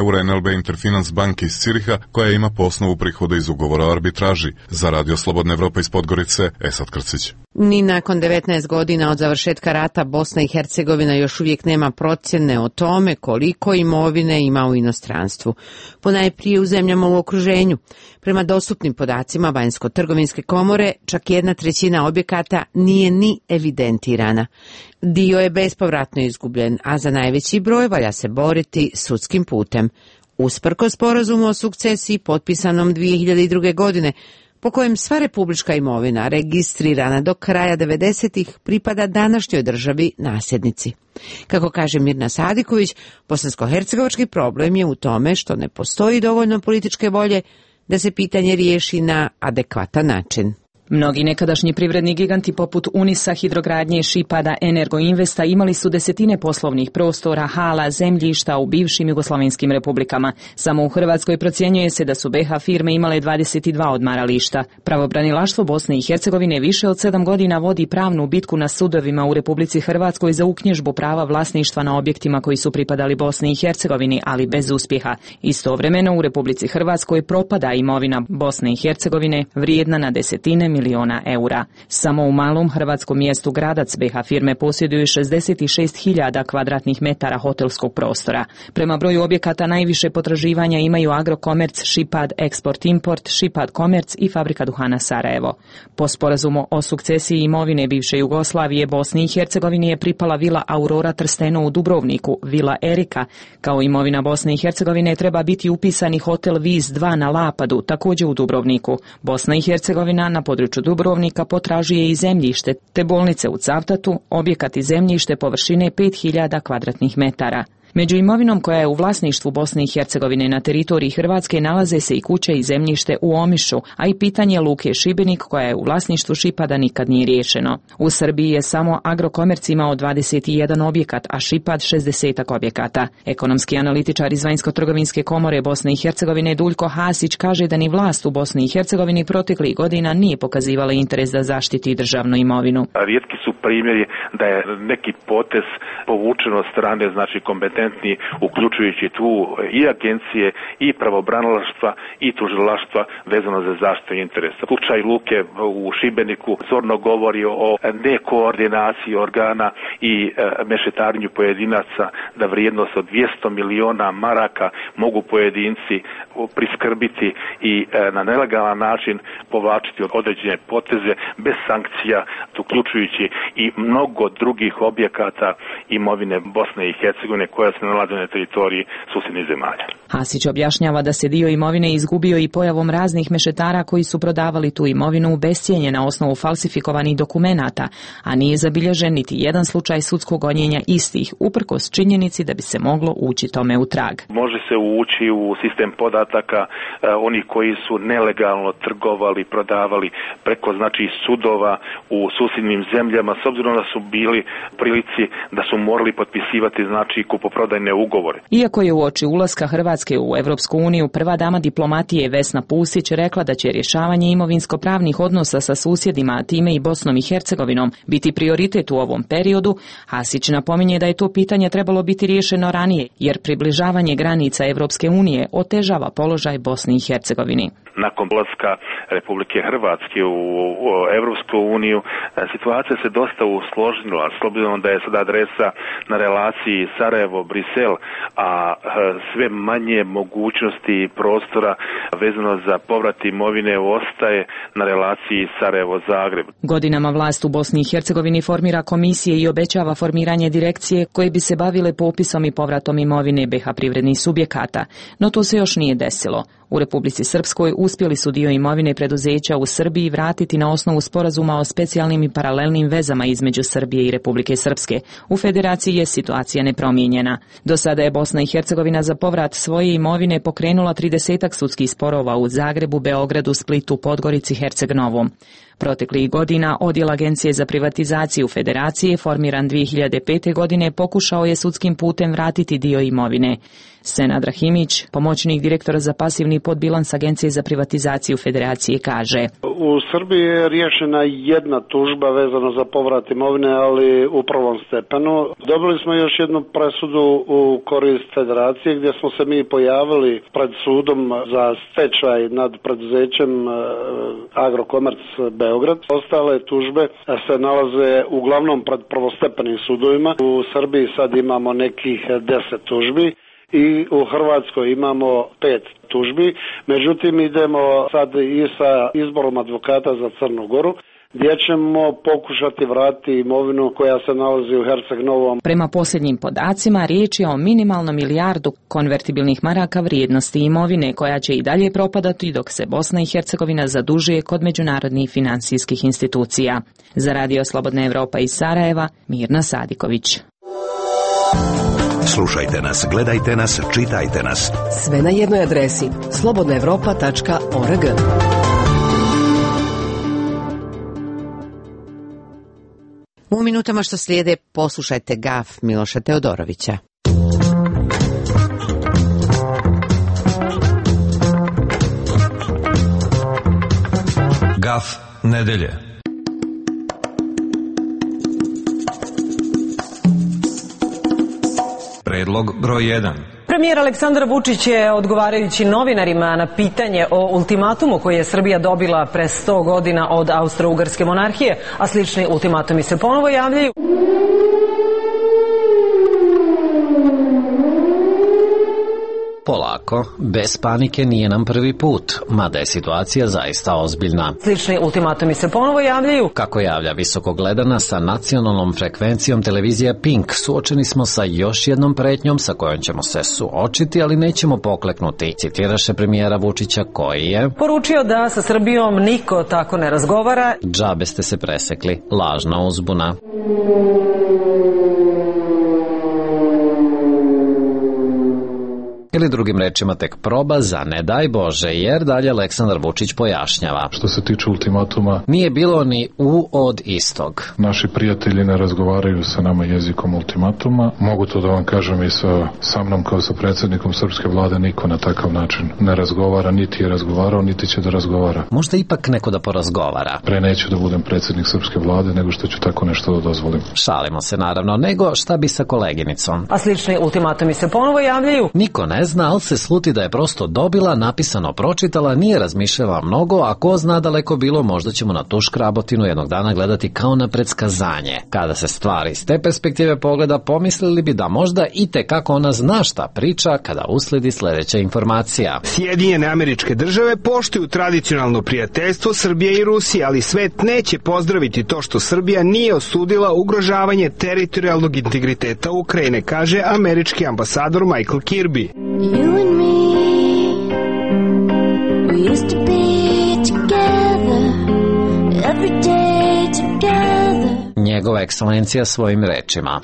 eura NLB Interfinance banke iz Ciriha, koja ima po osnovu prihoda iz ugovora o arbitraži. Za Radio Slobodna Evropa iz Podgorice, Esad Krcić. Ni nakon 19 godina od završetka rata Bosna i Hercegovina još uvijek nema procjene o tome koliko imovine ima u inostranstvu, ponajprije u zemljama u okruženju. Prema dostupnim podacima Vanjsko-trgovinske komore, čak 1/3 objekata nije ni evidentirana. Dio je bespovratno izgubljen, a za najveći broj valja se boriti sudskim putem. Usprkos sporazumu o sukcesiji potpisanom 2002. godine, po kojem sva republička imovina registrirana do kraja 90-ih pripada današnjoj državi nasljednici. Kako kaže Mirna Sadiković, bosansko-hercegovački problem je u tome što ne postoji dovoljno političke volje da se pitanje riješi na adekvatan način. Mnogi nekadašnji privredni giganti poput Unisa, Hidrogradnje, Šipada, Energoinvesta imali su desetine poslovnih prostora, hala, zemljišta u bivšim jugoslavenskim republikama. Samo u Hrvatskoj procjenjuje se da su BiH firme imale 22 odmarališta. Pravobranilaštvo Bosne i Hercegovine više od 7 godina vodi pravnu bitku na sudovima u Republici Hrvatskoj za uknjižbu prava vlasništva na objektima koji su pripadali Bosni i Hercegovini, ali bez uspjeha. Istovremeno u Republici Hrvatskoj propada imovina Bosne i Hercegovine vrijedna na desetine miliona eura. Samo u malom hrvatskom mjestu Gradac BiH firme posjeduju 66.000 kvadratnih metara hotelskog prostora. Prema broju objekata najviše potraživanja imaju Agrokomerc, Šipad, Export Import, Šipad Komerc i Fabrika duhana Sarajevo. Po sporazumu o sukcesiji imovine bivše Jugoslavije, Bosni i Hercegovini je pripala vila Aurora Trsteno u Dubrovniku, vila Erika. Kao imovina Bosne i Hercegovine treba biti upisani hotel Vis 2 na Lapadu, također u Dubrovniku. Bosna i Hercegovina na području Dubrovnika potražuje i zemljište, te bolnice u Cavtatu, objekat i zemljište površine 5.000 kvadratnih metara. Među imovinom koja je u vlasništvu Bosne i Hercegovine na teritoriji Hrvatske nalaze se i kuće i zemljište u Omišu, a i pitanje luke Šibenik koja je u vlasništvu Šipada nikad nije riješeno. U Srbiji je samo Agrokomerc imao 21 objekat, a Šipad 60 objekata. Ekonomski analitičar iz Vanjsko-trgovinske komore Bosne i Hercegovine Duljko Hasić kaže da ni vlast u Bosni i Hercegovini proteklih godina nije pokazivala interes da zaštiti državnu imovinu. Rijetki su primjeri da je neki potez povučen od strane, znači kompetentni, uključujući tu i agencije i pravobranilaštva i tužilaštva vezano za zaštitu interesa. Slučaj luke u Šibeniku zorno govori o nekoordinaciji organa i mešetarenju pojedinaca, da vrijednost od 200 miliona maraka mogu pojedinci priskrbiti i na nelegalan način povlačiti određene poteze bez sankcija, uključujući i mnogo drugih objekata imovine Bosne i Hercegovine koja se nalaze na teritoriji susjednih zemalja. Hasić objašnjava da se dio imovine izgubio i pojavom raznih mešetara koji su prodavali tu imovinu u bescijenje na osnovu falsifikovanih dokumenata, a nije zabilježen niti jedan slučaj sudskog gonjenja istih, uprkos činjenici da bi se moglo ući tome u trag. Može se ući u sistem podataka oni koji su nelegalno trgovali, prodavali preko znači sudova u susjednim zemljama, s obzirom da su bili prilici da su morali potpisivati znači kupoprodajne ugovore. Iako je uoči ulaska Hrvatske u Evropsku uniju prva dama diplomatije Vesna Pusić rekla da će rješavanje imovinsko-pravnih odnosa sa susjedima, a time i Bosnom i Hercegovinom, biti prioritet u ovom periodu, Hasić napominje da je to pitanje trebalo biti riješeno ranije, jer približavanje granica Evropske unije otežava položaj Bosni i Hercegovini. Nakon ulaska Republike Hrvatske u Evropsku uniju situacija se dosta usložnila, s obzirom da je sada adresa na relaciji Sarajevo-Brisel, a sve manje mogućnosti i prostora vezano za povrat imovine ostaje na relaciji Sarajevo-Zagreb. Godinama vlast u Bosni i Hercegovini formira komisije i obećava formiranje direkcije koje bi se bavile popisom i povratom imovine BiH privrednih subjekata, no to se još nije desilo. U Republici Srpskoj uspjeli su dio imovine preduzeća u Srbiji vratiti na osnovu sporazuma o specijalnim i paralelnim vezama između Srbije i Republike Srpske. U federaciji je situacija nepromijenjena. Do sada je Bosna i Hercegovina za povrat svoje imovine pokrenula 30 sudskih sporova u Zagrebu, Beogradu, Splitu, Podgorici, Herceg-Novom. Proteklih godina Odjel Agencije za privatizaciju Federacije, formiran 2005. godine, pokušao je sudskim putem vratiti dio imovine. Senad Rahimić, pomoćnik direktora za pasivni pod bilans Agencije za privatizaciju Federacije kaže: U Srbiji je riješena jedna tužba vezano za povrat imovine, ali u prvom stepenu. Dobili smo još jednu presudu u korist Federacije gdje smo se mi pojavili pred sudom za stečaj nad preduzećem Agrokomerc Beograd. Ostale tužbe se nalaze uglavnom pred prvostepenim sudovima. U Srbiji sad imamo nekih 10 tužbi i u Hrvatskoj imamo 5 tužbi. Međutim, idemo sad i sa izborom advokata za Crnu Goru, gdje ćemo pokušati vratiti imovinu koja se nalazi u Herceg Novom. Prema posljednjim podacima, riječ je o minimalno 1 milijardu konvertibilnih maraka vrijednosti imovine, koja će i dalje propadati dok se Bosna i Hercegovina zadužuje kod međunarodnih financijskih institucija. Za Radio Slobodna Evropa iz Sarajeva, Mirna Sadiković. Slušajte nas, gledajte nas, čitajte nas. Sve na jednoj adresi slobodnaevropa.org. U minutama što slijede poslušajte gaf Miloša Teodorovića. Gaf nedelje. Predlog broj 1. Premijer Aleksandar Vučić je, odgovarajući novinarima na pitanje o ultimatumu koji je Srbija dobila pre 100 godina od Austro-Ugarske monarhije, a slični ultimatumi se ponovo javljaju. Polako, bez panike nije nam prvi put, mada je situacija zaista ozbiljna. Slični ultimatumi se ponovo javljaju. Kako javlja visoko gledana sa nacionalnom frekvencijom televizija Pink, suočeni smo sa još jednom pretnjom sa kojom ćemo se suočiti, ali nećemo pokleknuti. Citiraše premijera Vučića koji je poručio da sa Srbijom niko tako ne razgovara. Džabe ste se presekli, lažna uzbuna. Ili drugim rečima tek proba za ne daj Bože, jer dalje Aleksandar Vučić pojašnjava. Što se tiče ultimatuma, nije bilo ni u od istog. Naši prijatelji ne razgovaraju sa nama jezikom ultimatuma. Mogu to da vam kažem i sa mnom kao sa predsjednikom srpske vlade, niko na takav način ne razgovara, niti je razgovarao, niti će da razgovara. Možda ipak neko da porazgovara. Pre neću da budem predsjednik srpske vlade, nego što ću tako nešto da dozvolim. Šalimo se naravno, nego šta bi sa koleginicom. A slični ultimatumi se ponovo javljaju. Niko ne zna, ali se sluti da je prosto dobila, napisano pročitala, nije razmišljala mnogo, a ko zna daleko bilo, možda ćemo na tu škrabotinu jednog dana gledati kao na predskazanje. Kada se stvari iz te perspektive pogleda, pomislili bi da možda i tekako ona zna šta priča kada usledi sljedeća informacija. Sjedinjene Američke Države poštuju tradicionalno prijateljstvo Srbije i Rusije, ali svet neće pozdraviti to što Srbija nije osudila ugrožavanje teritorijalnog integriteta Ukrajine, kaže američki ambasador Michael Kirby. You and me, we used to be together, every day together. Njegova ekscelencija svojim rečima.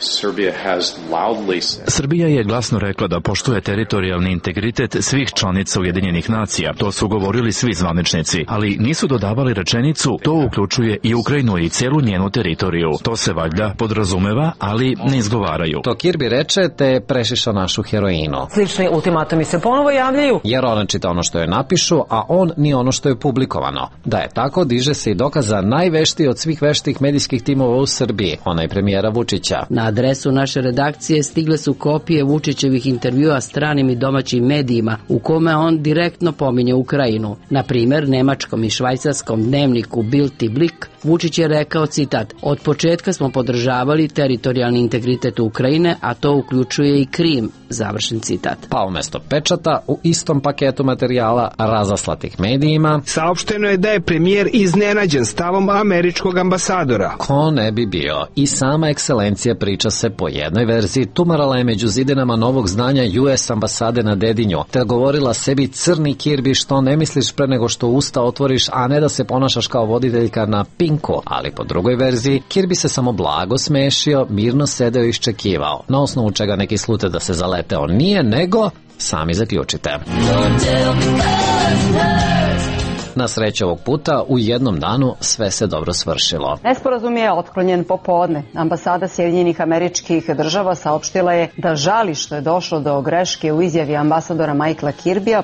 Srbija je glasno rekla da poštuje teritorijalni integritet svih članica Ujedinjenih nacija. To su govorili svi zvaničnici, ali nisu dodavali rečenicu to uključuje i Ukrajinu i cijelu njenu teritoriju. To se valjda podrazumeva, ali ne izgovaraju. To Kirby reče te prešiša našu heroinu. Slični ultimatumi se ponovo javljaju. Jer ona čita ono što je napišu, a on ni ono što je publikovano. Da je tako, diže se i dokaza najveštiji od svih veštih medijskih timova u Srbiji, onaj premijera Vučića. Na adresu naše redakcije stigle su kopije Vučićevih intervjua stranim i domaćim medijima u kome on direktno pominje Ukrajinu. Na primjer, nemačkom i švajcarskom dnevniku Bild i Blick Vučić je rekao, citat, od početka smo podržavali teritorijalni integritet Ukrajine, a to uključuje i Krim, završen citat. Pa umjesto pečata u istom paketu materijala razaslatih medijima saopšteno je da je premijer iznenađen stavom američkog ambasadora. Ko ne bi bio? I sama ekscelencija priča se po jednoj verziji tumarala je među zidinama novog zdanja US ambasade na Dedinju, te govorila sebi crni Kirby što ne misliš pre nego što usta otvoriš, a ne da se ponašaš kao voditeljka na Pinku, ali po drugoj verziji Kirby se samo blago smešio, mirno sedeo i iščekivao, na osnovu čega neki slute da se zaleteo nije, nego sami zaključite. Na sreću ovog puta u jednom danu sve se dobro svršilo. Nesporazum je otklonjen popodne. Ambasada Sjedinjenih Američkih Država saopštila je da žali što je došlo do greške u izjavi ambasadora Michaela Kirbija.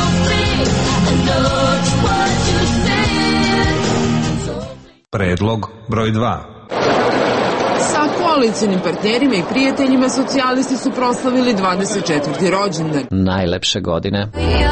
Predlog broj 2. Sa koalicijnim partnerima i prijateljima socijalisti su proslavili 24. rođendan. Najlepše godine.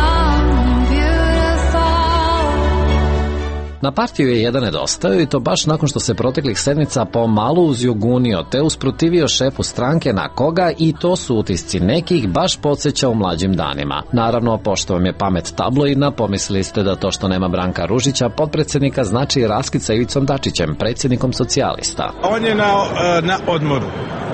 Na partiju je jedan nedostajao i to baš nakon što se proteklih sedmica pomalo uzjogunio te usprotivio šefu stranke na koga i to su utisci nekih baš podsjeća u mlađim danima. Naravno, pošto vam je pamet tabloidna, pomislili ste da to što nema Branka Ružića, potpredsjednika, znači raskid sa Ivicom Dačićem, predsjednikom socijalista. On je na odmoru.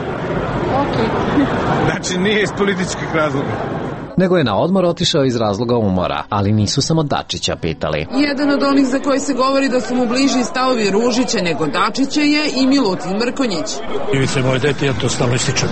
Znači nije iz političkih razloga. Nego je na odmor otišao iz razloga umora, ali nisu samo Dačića pitali. Jedan od onih za koje se govori da su mu bliži stavovi Ružića nego Dačića je i Milutin Mrkonjić. Ivica je moj dete, ja to stalno ističem.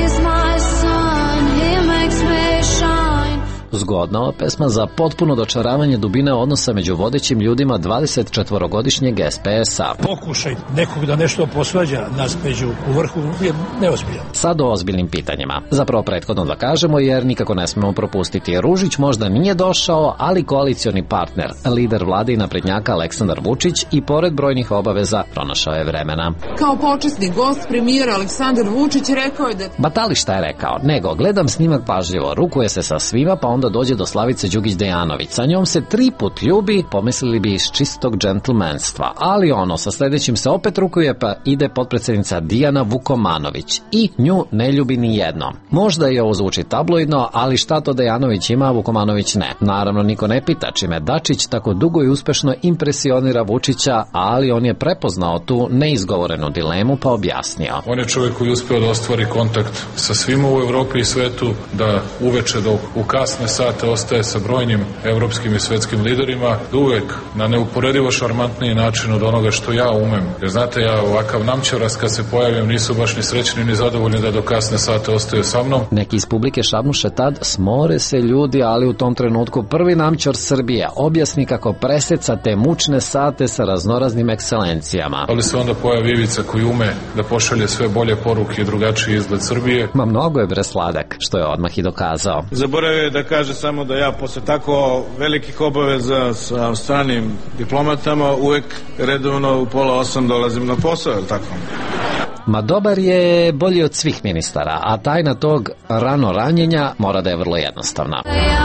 Zgodna ova pesma za potpuno dočaravanje dubine odnosa među vodećim ljudima 24-godišnjeg SPS-a. Pokušaj nekog da nešto posvađa nas među u vrhu je neozbiljan. Sad o ozbiljnim pitanjima. Zapravo prethodno da kažemo, jer nikako ne smemo propustiti. Ružić možda nije došao, ali koalicioni partner, lider vlade i naprednjaka Aleksandar Vučić i pored brojnih obaveza pronašao je vremena. Kao počasni gost premijer Aleksandar Vučić rekao je da... Batali šta je rekao, nego gledam snimak pažljivo, rukuje se sa svima pa onda dođe do Slavice Đukić-Dejanović. Sa njom se 3 put ljubi, pomislili bi iz čistog džentlmenstva. Ali sa sledećim se opet rukuje pa ide potpredsjednica Dijana Vukomanović i nju ne ljubi ni jedno. Možda i ovo zvuči tabloidno, ali šta to Dejanović ima, a Vukomanović ne. Naravno, niko ne pita čime Dačić tako dugo i uspešno impresionira Vučića, ali on je prepoznao tu neizgovorenu dilemu pa objasnio. On je čovjek koji je uspeo da ostvari kontakt sa svima u Evropi i svetu, da uveče u kasne sate ostaje sa brojnim evropskim i svetskim liderima, da uvek na neuporedivo šarmantniji način od onoga što ja umem. Jer znate, ja ovakav namćaras kad se pojavim nisu baš ni srećni ni zadovoljni da do kasne sate ostaju sa mnom. Neki iz publike šapnuše tad, smore se ljudi, ali u tom trenutku prvi namćar Srbije objasni kako preseca te mučne sate sa raznoraznim ekscelencijama. Ali se onda pojavi Ivica koji ume da pošalje sve bolje poruke i drugačiji izgled Srbije. Ma mnogo je bre sladak, što je odmah i dokazao. Zaboravio je da kaže samo da ja posle tako velikih obaveza sa stranim diplomatama uvek redovno u 7:30 dolazim na posao, je li tako? Ma dobar je bolji od svih ministara, a tajna tog rano ranjenja mora da je vrlo jednostavna.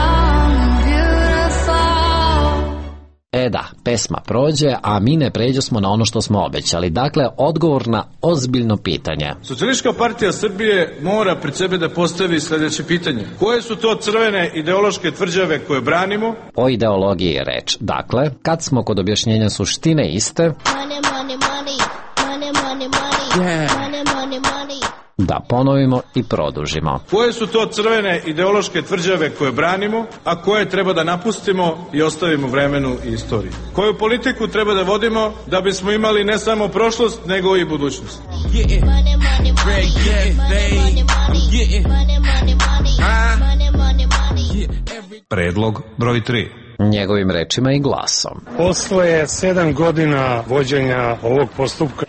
Da, pesma prođe, a mi ne pređosmo na ono što smo obećali. Dakle, odgovor na ozbiljno pitanje. Socijalistička partija Srbije mora pred sebe da postavi sledeće pitanje. Koje su to crvene ideološke tvrđave koje branimo? O ideologiji je reč. Dakle, kad smo kod objašnjenja suštine iste... Da ponovimo i produžimo. Koje su to crvene ideološke tvrđave koje branimo, a koje treba da napustimo i ostavimo vremenu i istoriji? Koju politiku treba da vodimo da bismo imali ne samo prošlost, nego i budućnost? Predlog broj 3. Njegovim rečima i glasom. Posle 7 godina vođenja ovog postupka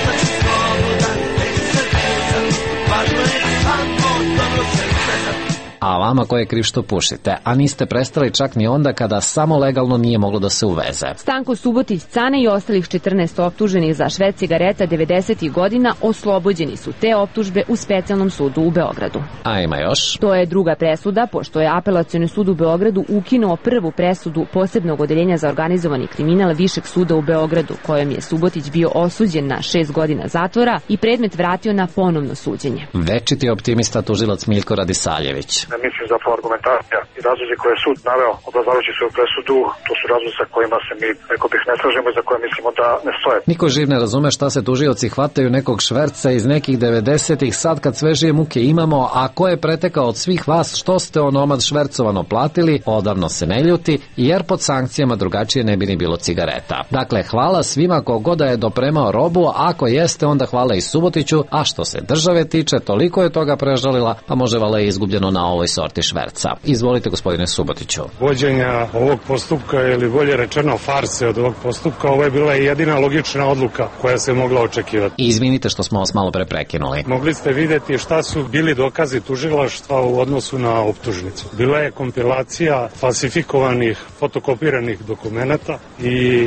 A vama ko je kriv što pušite, a niste prestali čak ni onda kada samo legalno nije moglo da se uveze. Stanko Subotić, Cane i ostalih 14 optuženih za šverc cigareta 90. godina oslobođeni su te optužbe u specijalnom sudu u Beogradu. A ima još? To je druga presuda, pošto je Apelacioni sud u Beogradu ukinuo prvu presudu posebnog odeljenja za organizovani kriminal Višeg suda u Beogradu, kojom je Subotić bio osuđen na 6 godina zatvora i predmet vratio na ponovno suđenje. Večiti optimista tužilac Miljko Radisaljević. Mislim da argumentacija i razlozi koje je sud naveo obrazlažući svoju presudu, to su razlozi sa kojima se mi, rekao bih, ne slažemo i za koje mislimo da ne stoje. Niko živ ne razume šta se tužioci hvataju nekog šverca iz nekih 90-ih sad kad svežije muke imamo, a ko je pretekao od svih vas što ste onomad švercovano platili, odavno se ne ljuti, jer pod sankcijama drugačije ne bi ni bilo cigareta. Dakle, hvala svima kogoda je dopremao robu, ako jeste onda hvala i Subotiću, a što se države tiče, toliko je toga prežalila, pa može vala i izgubljeno na ovoj ovoj sorti šverca. Izvolite, gospodine Subotiću. Vođenja ovog postupka ili bolje rečeno farse od ovog postupka, ovo je bila jedina logična odluka koja se mogla očekivati. Izvinite što smo vas malo pre prekinuli. Mogli ste vidjeti šta su bili dokazi tužilaštva u odnosu na optužnicu. Bila je kompilacija falsifikovanih, fotokopiranih dokumenata i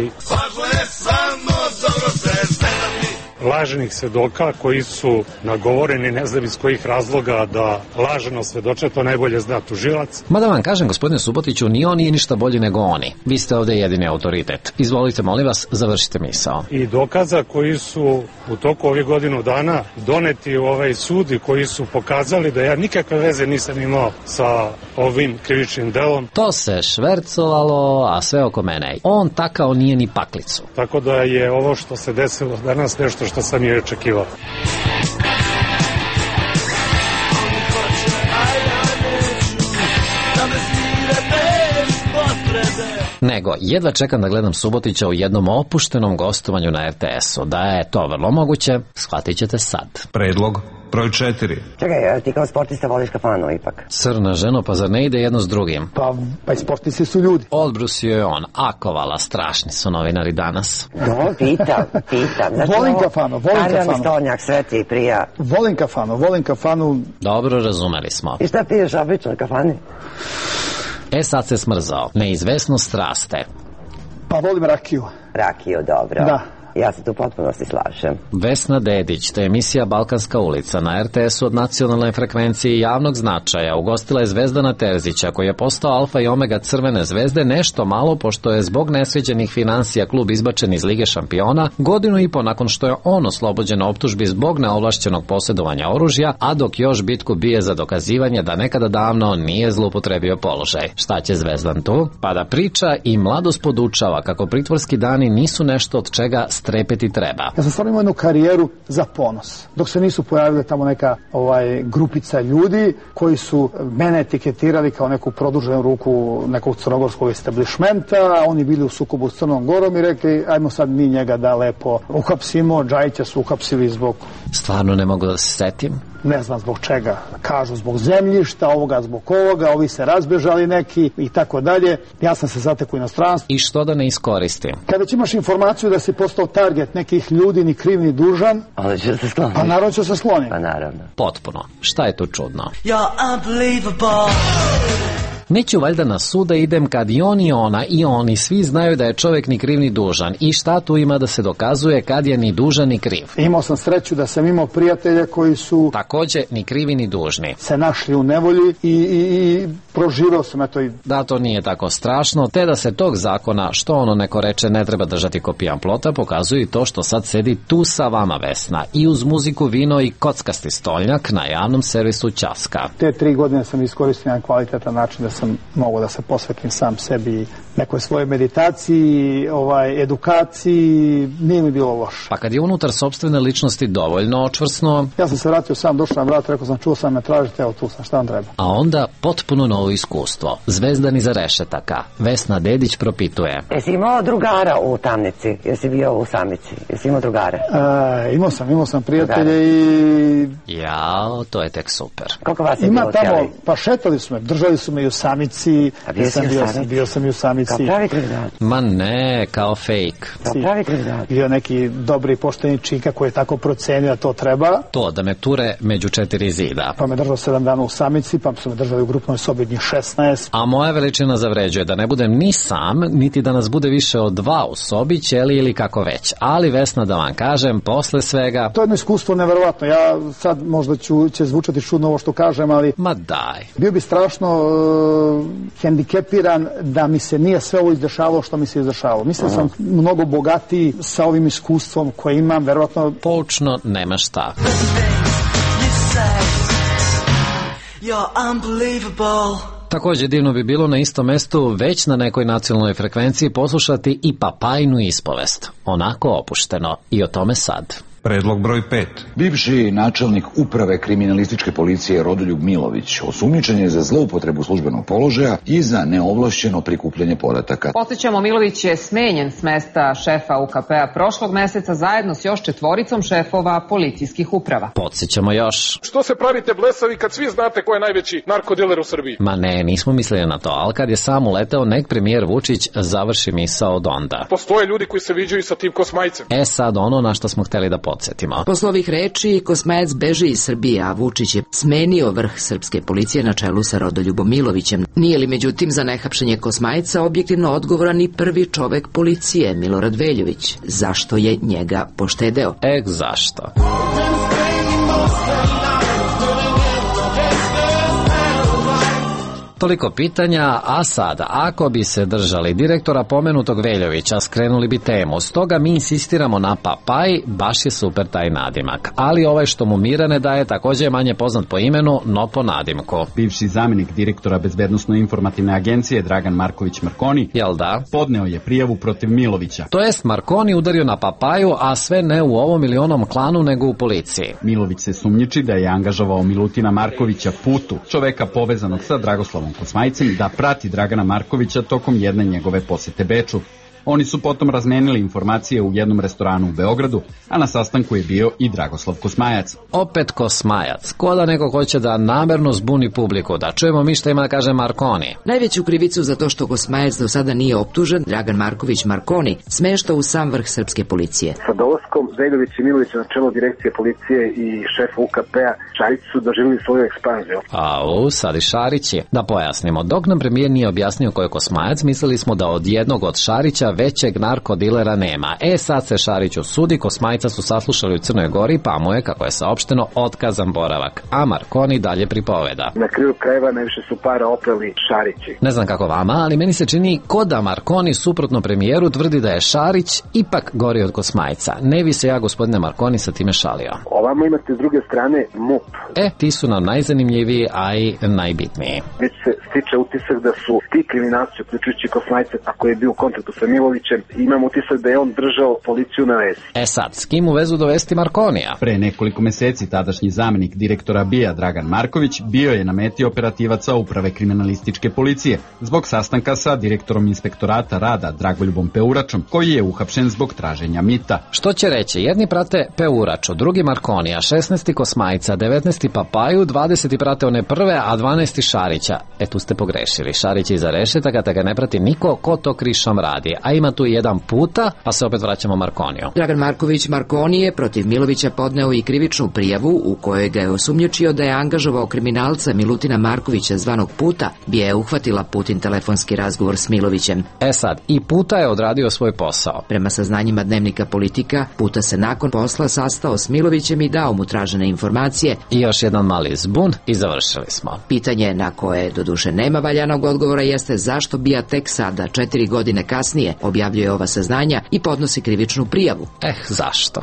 lažnih svedoka koji su nagovoreni, ne znam iz kojih razloga, da lažno svedoče, to najbolje zna tužilac. Ma da vam kažem, gospodine Subotiću, ni on nije ništa bolji nego oni. Vi ste ovde jedini autoritet. Izvolite, molim vas, završite misao. I dokaza koji su u toku ovih godinu dana doneti u ovaj sud i koji su pokazali da ja nikakve veze nisam imao sa ovim krivičnim delom. To se švercovalo, a sve oko mene. On takao nije ni paklicu. Tako da je ovo što se desilo danas nešto što sam i očekivao. Nego, jedva čekam da gledam Subotića u jednom opuštenom gostovanju na RTS-u. Da je to vrlo moguće, shvatit ćete sad. Predlog broj 4. Čekaj, ti kao sportista voliš kafanu ipak. Crna ženo, pa zar ne ide jedno s drugim? Pa i sportisti su ljudi. Odbrusio je on. Akovala, strašni su novinari danas. No, pitam. Znači, volim kafanu. Stonjak, Sveti, Prija. Volim kafanu. Dobro, razumeli smo. I šta piješ obično na kafani? Sad se smrzao. Neizvesnost raste. Pa volim rakiju. Rakiju, dobro. Da. Ja se tu potpunosti slažem. Vesna Dedić, to je emisija Balkanska ulica na RTS-u od nacionalne frekvencije javnog značaja. Ugostila je Zvezdana Terzića, koji je postao alfa i omega Crvene zvezde nešto malo pošto je zbog nesređenih finansija klub izbačen iz Lige šampiona godinu i po nakon što je on oslobođen optužbi zbog neovlašćenog posjedovanja oružja, a dok još bitku bije za dokazivanje da nekada davno nije zloupotrebio položaj. Šta će Zvezdan tu? Pa da priča i mladost podučava kako pritvorski dani nisu nešto od čega strepeti treba. Ja sam stvarno imao jednu karijeru za ponos. Dok se nisu pojavile tamo neka grupica ljudi koji su mene etiketirali kao neku produženu ruku nekog crnogorskog establishmenta, oni bili u sukobu s Crnom Gorom i rekli ajmo sad mi njega da lepo uhapsimo. Džajića su uhapsili zbog... Stvarno ne mogu da se setim. Ne znam zbog čega. Kažu zbog zemljišta, ovoga zbog ovoga, ovi se razbežali neki i tako dalje. Ja sam se zatekao u inostranstvu. I što da ne iskoristim? Kada već imaš informaciju da si postao target nekih ljudi, ni kriv ni dužan, onda će se skloniti. Pa naravno će se skloniti. Pa naravno. Potpuno. Šta je tu čudno? You're unbelievable. Neću valjda na sud da idem kad i on i ona i oni svi znaju da je čovjek ni kriv ni dužan. I šta tu ima da se dokazuje kad je ni dužan ni kriv? Imao sam sreću da sam imao prijatelje koji su takođe ni krivi ni dužni se našli u nevolji i proživao sam eto i... Da, to nije tako strašno, te da se tog zakona, što ono neko reče, ne treba držati ko pijan plota, pokazuje i to što sad sedi tu sa vama Vesna i uz muziku, vino i kockasti stolnjak na javnom servisu Ćaska. Te 3 godine sam iskoristio na kvalitetan način da sam mogao da se posvetim sam sebi, nekoj svojoj meditaciji, edukaciji, nije mi bilo loše. Pa kad je unutar sopstvene ličnosti dovoljno očvrsno... Ja sam se vratio sam, došao na vrat, rekao sam, čuo sam me tražite, evo tu sam, šta vam treba? A onda potpuno novo iskustvo. Zvezdan iza rešetaka. Vesna Dedić propituje. Jesi imao drugara u Tamnici? Jesi bio u Samici? Jesi imao drugara? Imao sam prijatelje i... Jao, to je tek super. Koliko vas je bilo tamo? Tijeli? Pa šetali su me, držali su me i u Samici. Bio sam i u Samici. Kao pravi kriminalac? Ma ne, kao fake. Kao pravi kriminalac? Bio neki dobri i pošteni čika koji je tako procenio da to treba. To, da me ture među 4 zida. Pa me držao 7 dana u Samici, pa su me držali u grupnoj sobi njih 16. A moja veličina zavređuje da ne budem ni sam, niti da nas bude više od 2 u sobi, ćeli ili kako već. Ali Vesna, da vam kažem, posle svega... To je jedno iskustvo neverovatno. Ja sad možda će zvučati čudno ovo što kažem, ali... Ma daj. Bio bi strašno hendikepiran da mi se nije sve ovo izdešavalo što mi se izdešavalo. Mislim sam mnogo bogatiji sa ovim iskustvom koje imam, verovatno... Poučno nema šta. Takođe divno bi bilo na istom mestu, već na nekoj nacionalnoj frekvenciji, poslušati i Papajinu ispovest. Onako opušteno. I o tome sad. Predlog broj 5. Bivši načelnik uprave kriminalističke policije Rodoljub Milović osumnjičen je za zloupotrebu službenog položaja i za neovlašćeno prikupljanje podataka. Podsećamo, Milović je smenjen s mesta šefa UKP-a prošlog meseca zajedno s još 4 šefova policijskih uprava. Podsećamo još. Što se pravite blesavi kad svi znate ko je najveći narkodiler u Srbiji? Ma ne, nismo mislili na to, ali kad je sam uleteo, nek premijer Vučić završi misao od onda. Postoje ljudi koji se viđaju sa tim Kosmajcem. Sad ono na što smo hteli da podsjetimo. Posle ovih reči, Kosmajac beži iz Srbije, a Vučić je smenio vrh srpske policije na čelu sa Rodoljubom Milovićem. Nije li međutim za nehapšenje Kosmajca objektivno odgovoran i prvi čovek policije, Milorad Veljović? Zašto je njega poštedeo? Zašto? Toliko pitanja, a sada, ako bi se držali direktora pomenutog Veljovića, skrenuli bi temu. Stoga mi insistiramo na Papaj, baš je super taj nadimak. Ali ovaj što mu mira ne daje također je manje poznat po imenu, no po nadimku. Bivši zamjenik direktora Bezbednosno-informativne agencije Dragan Marković Markoni, jel da, podneo je prijavu protiv Milovića. To jest Markoni udario na Papaju, a sve ne u ovom ili onom klanu, nego u policiji. Milović se sumnjiči da je angažovao Milutina Markovića Putu, čoveka povezanog sa Dragoslavom Kosmajcem, da prati Dragana Markovića tokom jedne njegove posete Beču. Oni su potom razmenili informacije u jednom restoranu u Beogradu, a na sastanku je bio i Dragoslav Kosmajac. Opet Kosmajac, ko da neko hoće da namerno zbuni publiku, da čujemo mi šta ima da kaže Markoni. Najveću krivicu za to što Kosmajac do sada nije optužen, Dragan Marković Markoni, smešta u sam vrh srpske policije. Sa dolaskom Veljović i Milović na čelo direkcije policije i šefa UKP-a, Šarić su doživjeli svoju ekspanziju. Sad i Šarići. Da pojasnimo, dok nam premijer nije objasnio ko je Kosmajac, mislili smo da od jednog od Šarića većeg narkodilera nema. Sad se Šariću sudi, Kosmajca su saslušali u Crnoj Gori, pa mu je, kako je saopšteno, otkazan boravak. A Markoni dalje pripoveda. Na kraju krajeva najviše su para oprali Šarići. Ne znam kako vama, ali meni se čini ko da Markoni suprotno premijeru tvrdi da je Šarić ipak gori od Kosmajca. Ne bi se ja, gospodine Markoni, sa time šalio. Ovamo imate s druge strane MUP. Ti su nam najzanimljiviji, a i najbitniji. Već se stiče utisak da su ti kriminalci, uključujući Kosmajca, ako je bio u kontaktu sa Milovićem, imam utisak da je on držao policiju na vezi. Sad, s kim u vezu dovesti Markonija? Pre nekoliko meseci tadašnji zamjenik direktora BIA Dragan Marković bio je na meti operativaca uprave kriminalističke policije zbog sastanka sa direktorom inspektorata rada Dragoljubom Peuračom, koji je uhapšen zbog traženja mita. Što će reći, jedni prate Peuraču, drugi Markonija, 16. Kosmajca, 19. Papaju, 20. prate one prve, a 12. Šarića. Tu ste pogrešili. Šarić je iza rešetaka, da ga ne prati niko ko to krišom radi. A ima tu jedan Puta, pa se opet vraćamo Markoniju. Dragan Marković Markoni je protiv Milovića podneo i krivičnu prijavu u kojoj ga je osumnjičio da je angažovao kriminalca Milutina Markovića zvanog Puta, bi je uhvatila Putin telefonski razgovor s Milovićem. Sad, i Puta je odradio svoj posao. Prema saznanjima Dnevnika Politika, Puta se nakon posla sastao s Milovićem i dao mu tražene informacije. I još jedan mali zbun i završili smo. Pitanje na koje doduše nema valjanog odgovora jeste zašto BIA tek sada, 4 godine kasnije, objavljuje ova saznanja i podnosi krivičnu prijavu. Zašto?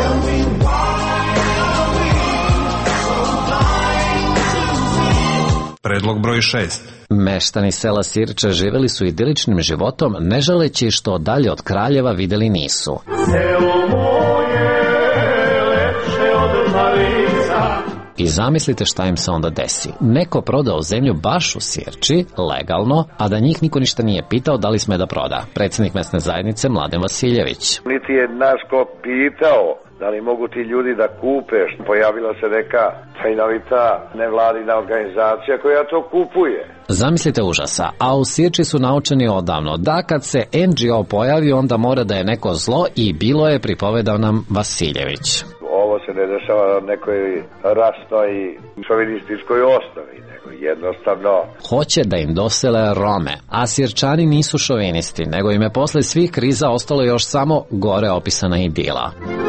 Predlog broj 6. Meštani sela Sirče živeli su idiličnim životom, ne želeći što dalje od Kraljeva videli nisu. Selo moje lepše od Marica. I zamislite šta im se onda desi. Neko prodao zemlju baš u Sirči, legalno, a da njih niko ništa nije pitao da li sme da proda. Predsjednik mesne zajednice Mladen Vasiljević. Niti je naš ko pitao da li mogu ti ljudi da kupe. Pojavila se neka tajnovita nevladina organizacija koja to kupuje. Zamislite užasa, a u Sirči su naučeni odavno da kad se NGO pojavi onda mora da je neko zlo i bilo je, pripovedao nam Vasiljević. Ovo se ne dešava na nekoj rasnoj i šovinističkoj osnovi, nego jednostavno hoće da im dosele Rome, a Sirčani nisu šovinisti, nego im je posle svih kriza ostalo još samo gore opisana idila.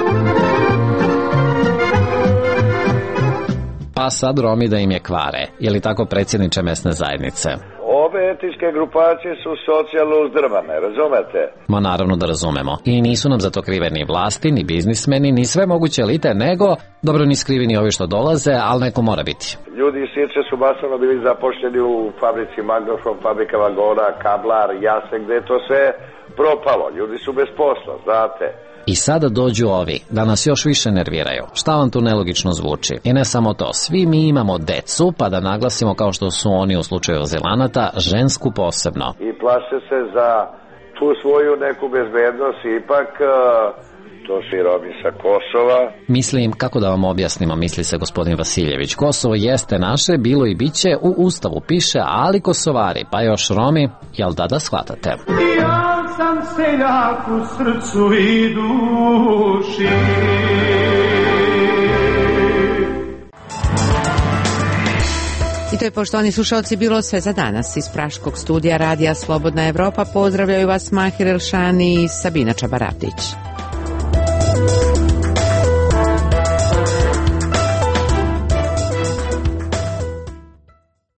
Pa sad Romi da im je kvare, je li tako, predsjedniče mesne zajednice? Ove etničke grupacije su socijalno uzdrmane, razumete? Ma naravno da razumemo. I nisu nam za to krive ni vlasti, ni biznismeni, ni sve moguće elite, nego, dobro, ni skrivi ni ovi što dolaze, ali neko mora biti. Ljudi iz Sirče su masovno bili zapošljeni u fabrici Magnofon, fabrika vagona, Kablar, Jasek, gde je to sve propalo. Ljudi su bez posla, znate. I sada dođu ovi, da nas još više nerviraju. Šta vam tu nelogično zvuči? I ne samo to, svi mi imamo decu, pa da naglasimo kao što su oni u slučaju azilanata, žensku posebno. I plaše se za tu svoju neku bezbednost, ipak to su i Romi sa Kosova. Mislim, kako da vam objasnimo, misli se gospodin Vasiljević. Kosovo jeste naše, bilo i biće, u Ustavu piše, ali Kosovari, pa još Romi, jel da shvatate? Ja sam seljak u srcu i duši. I to je, poštovani slušalci, bilo sve za danas. Iz Praškog studija Radija Slobodna Evropa pozdravljaju vas Mahir Elšani i Sabina Čabaratić.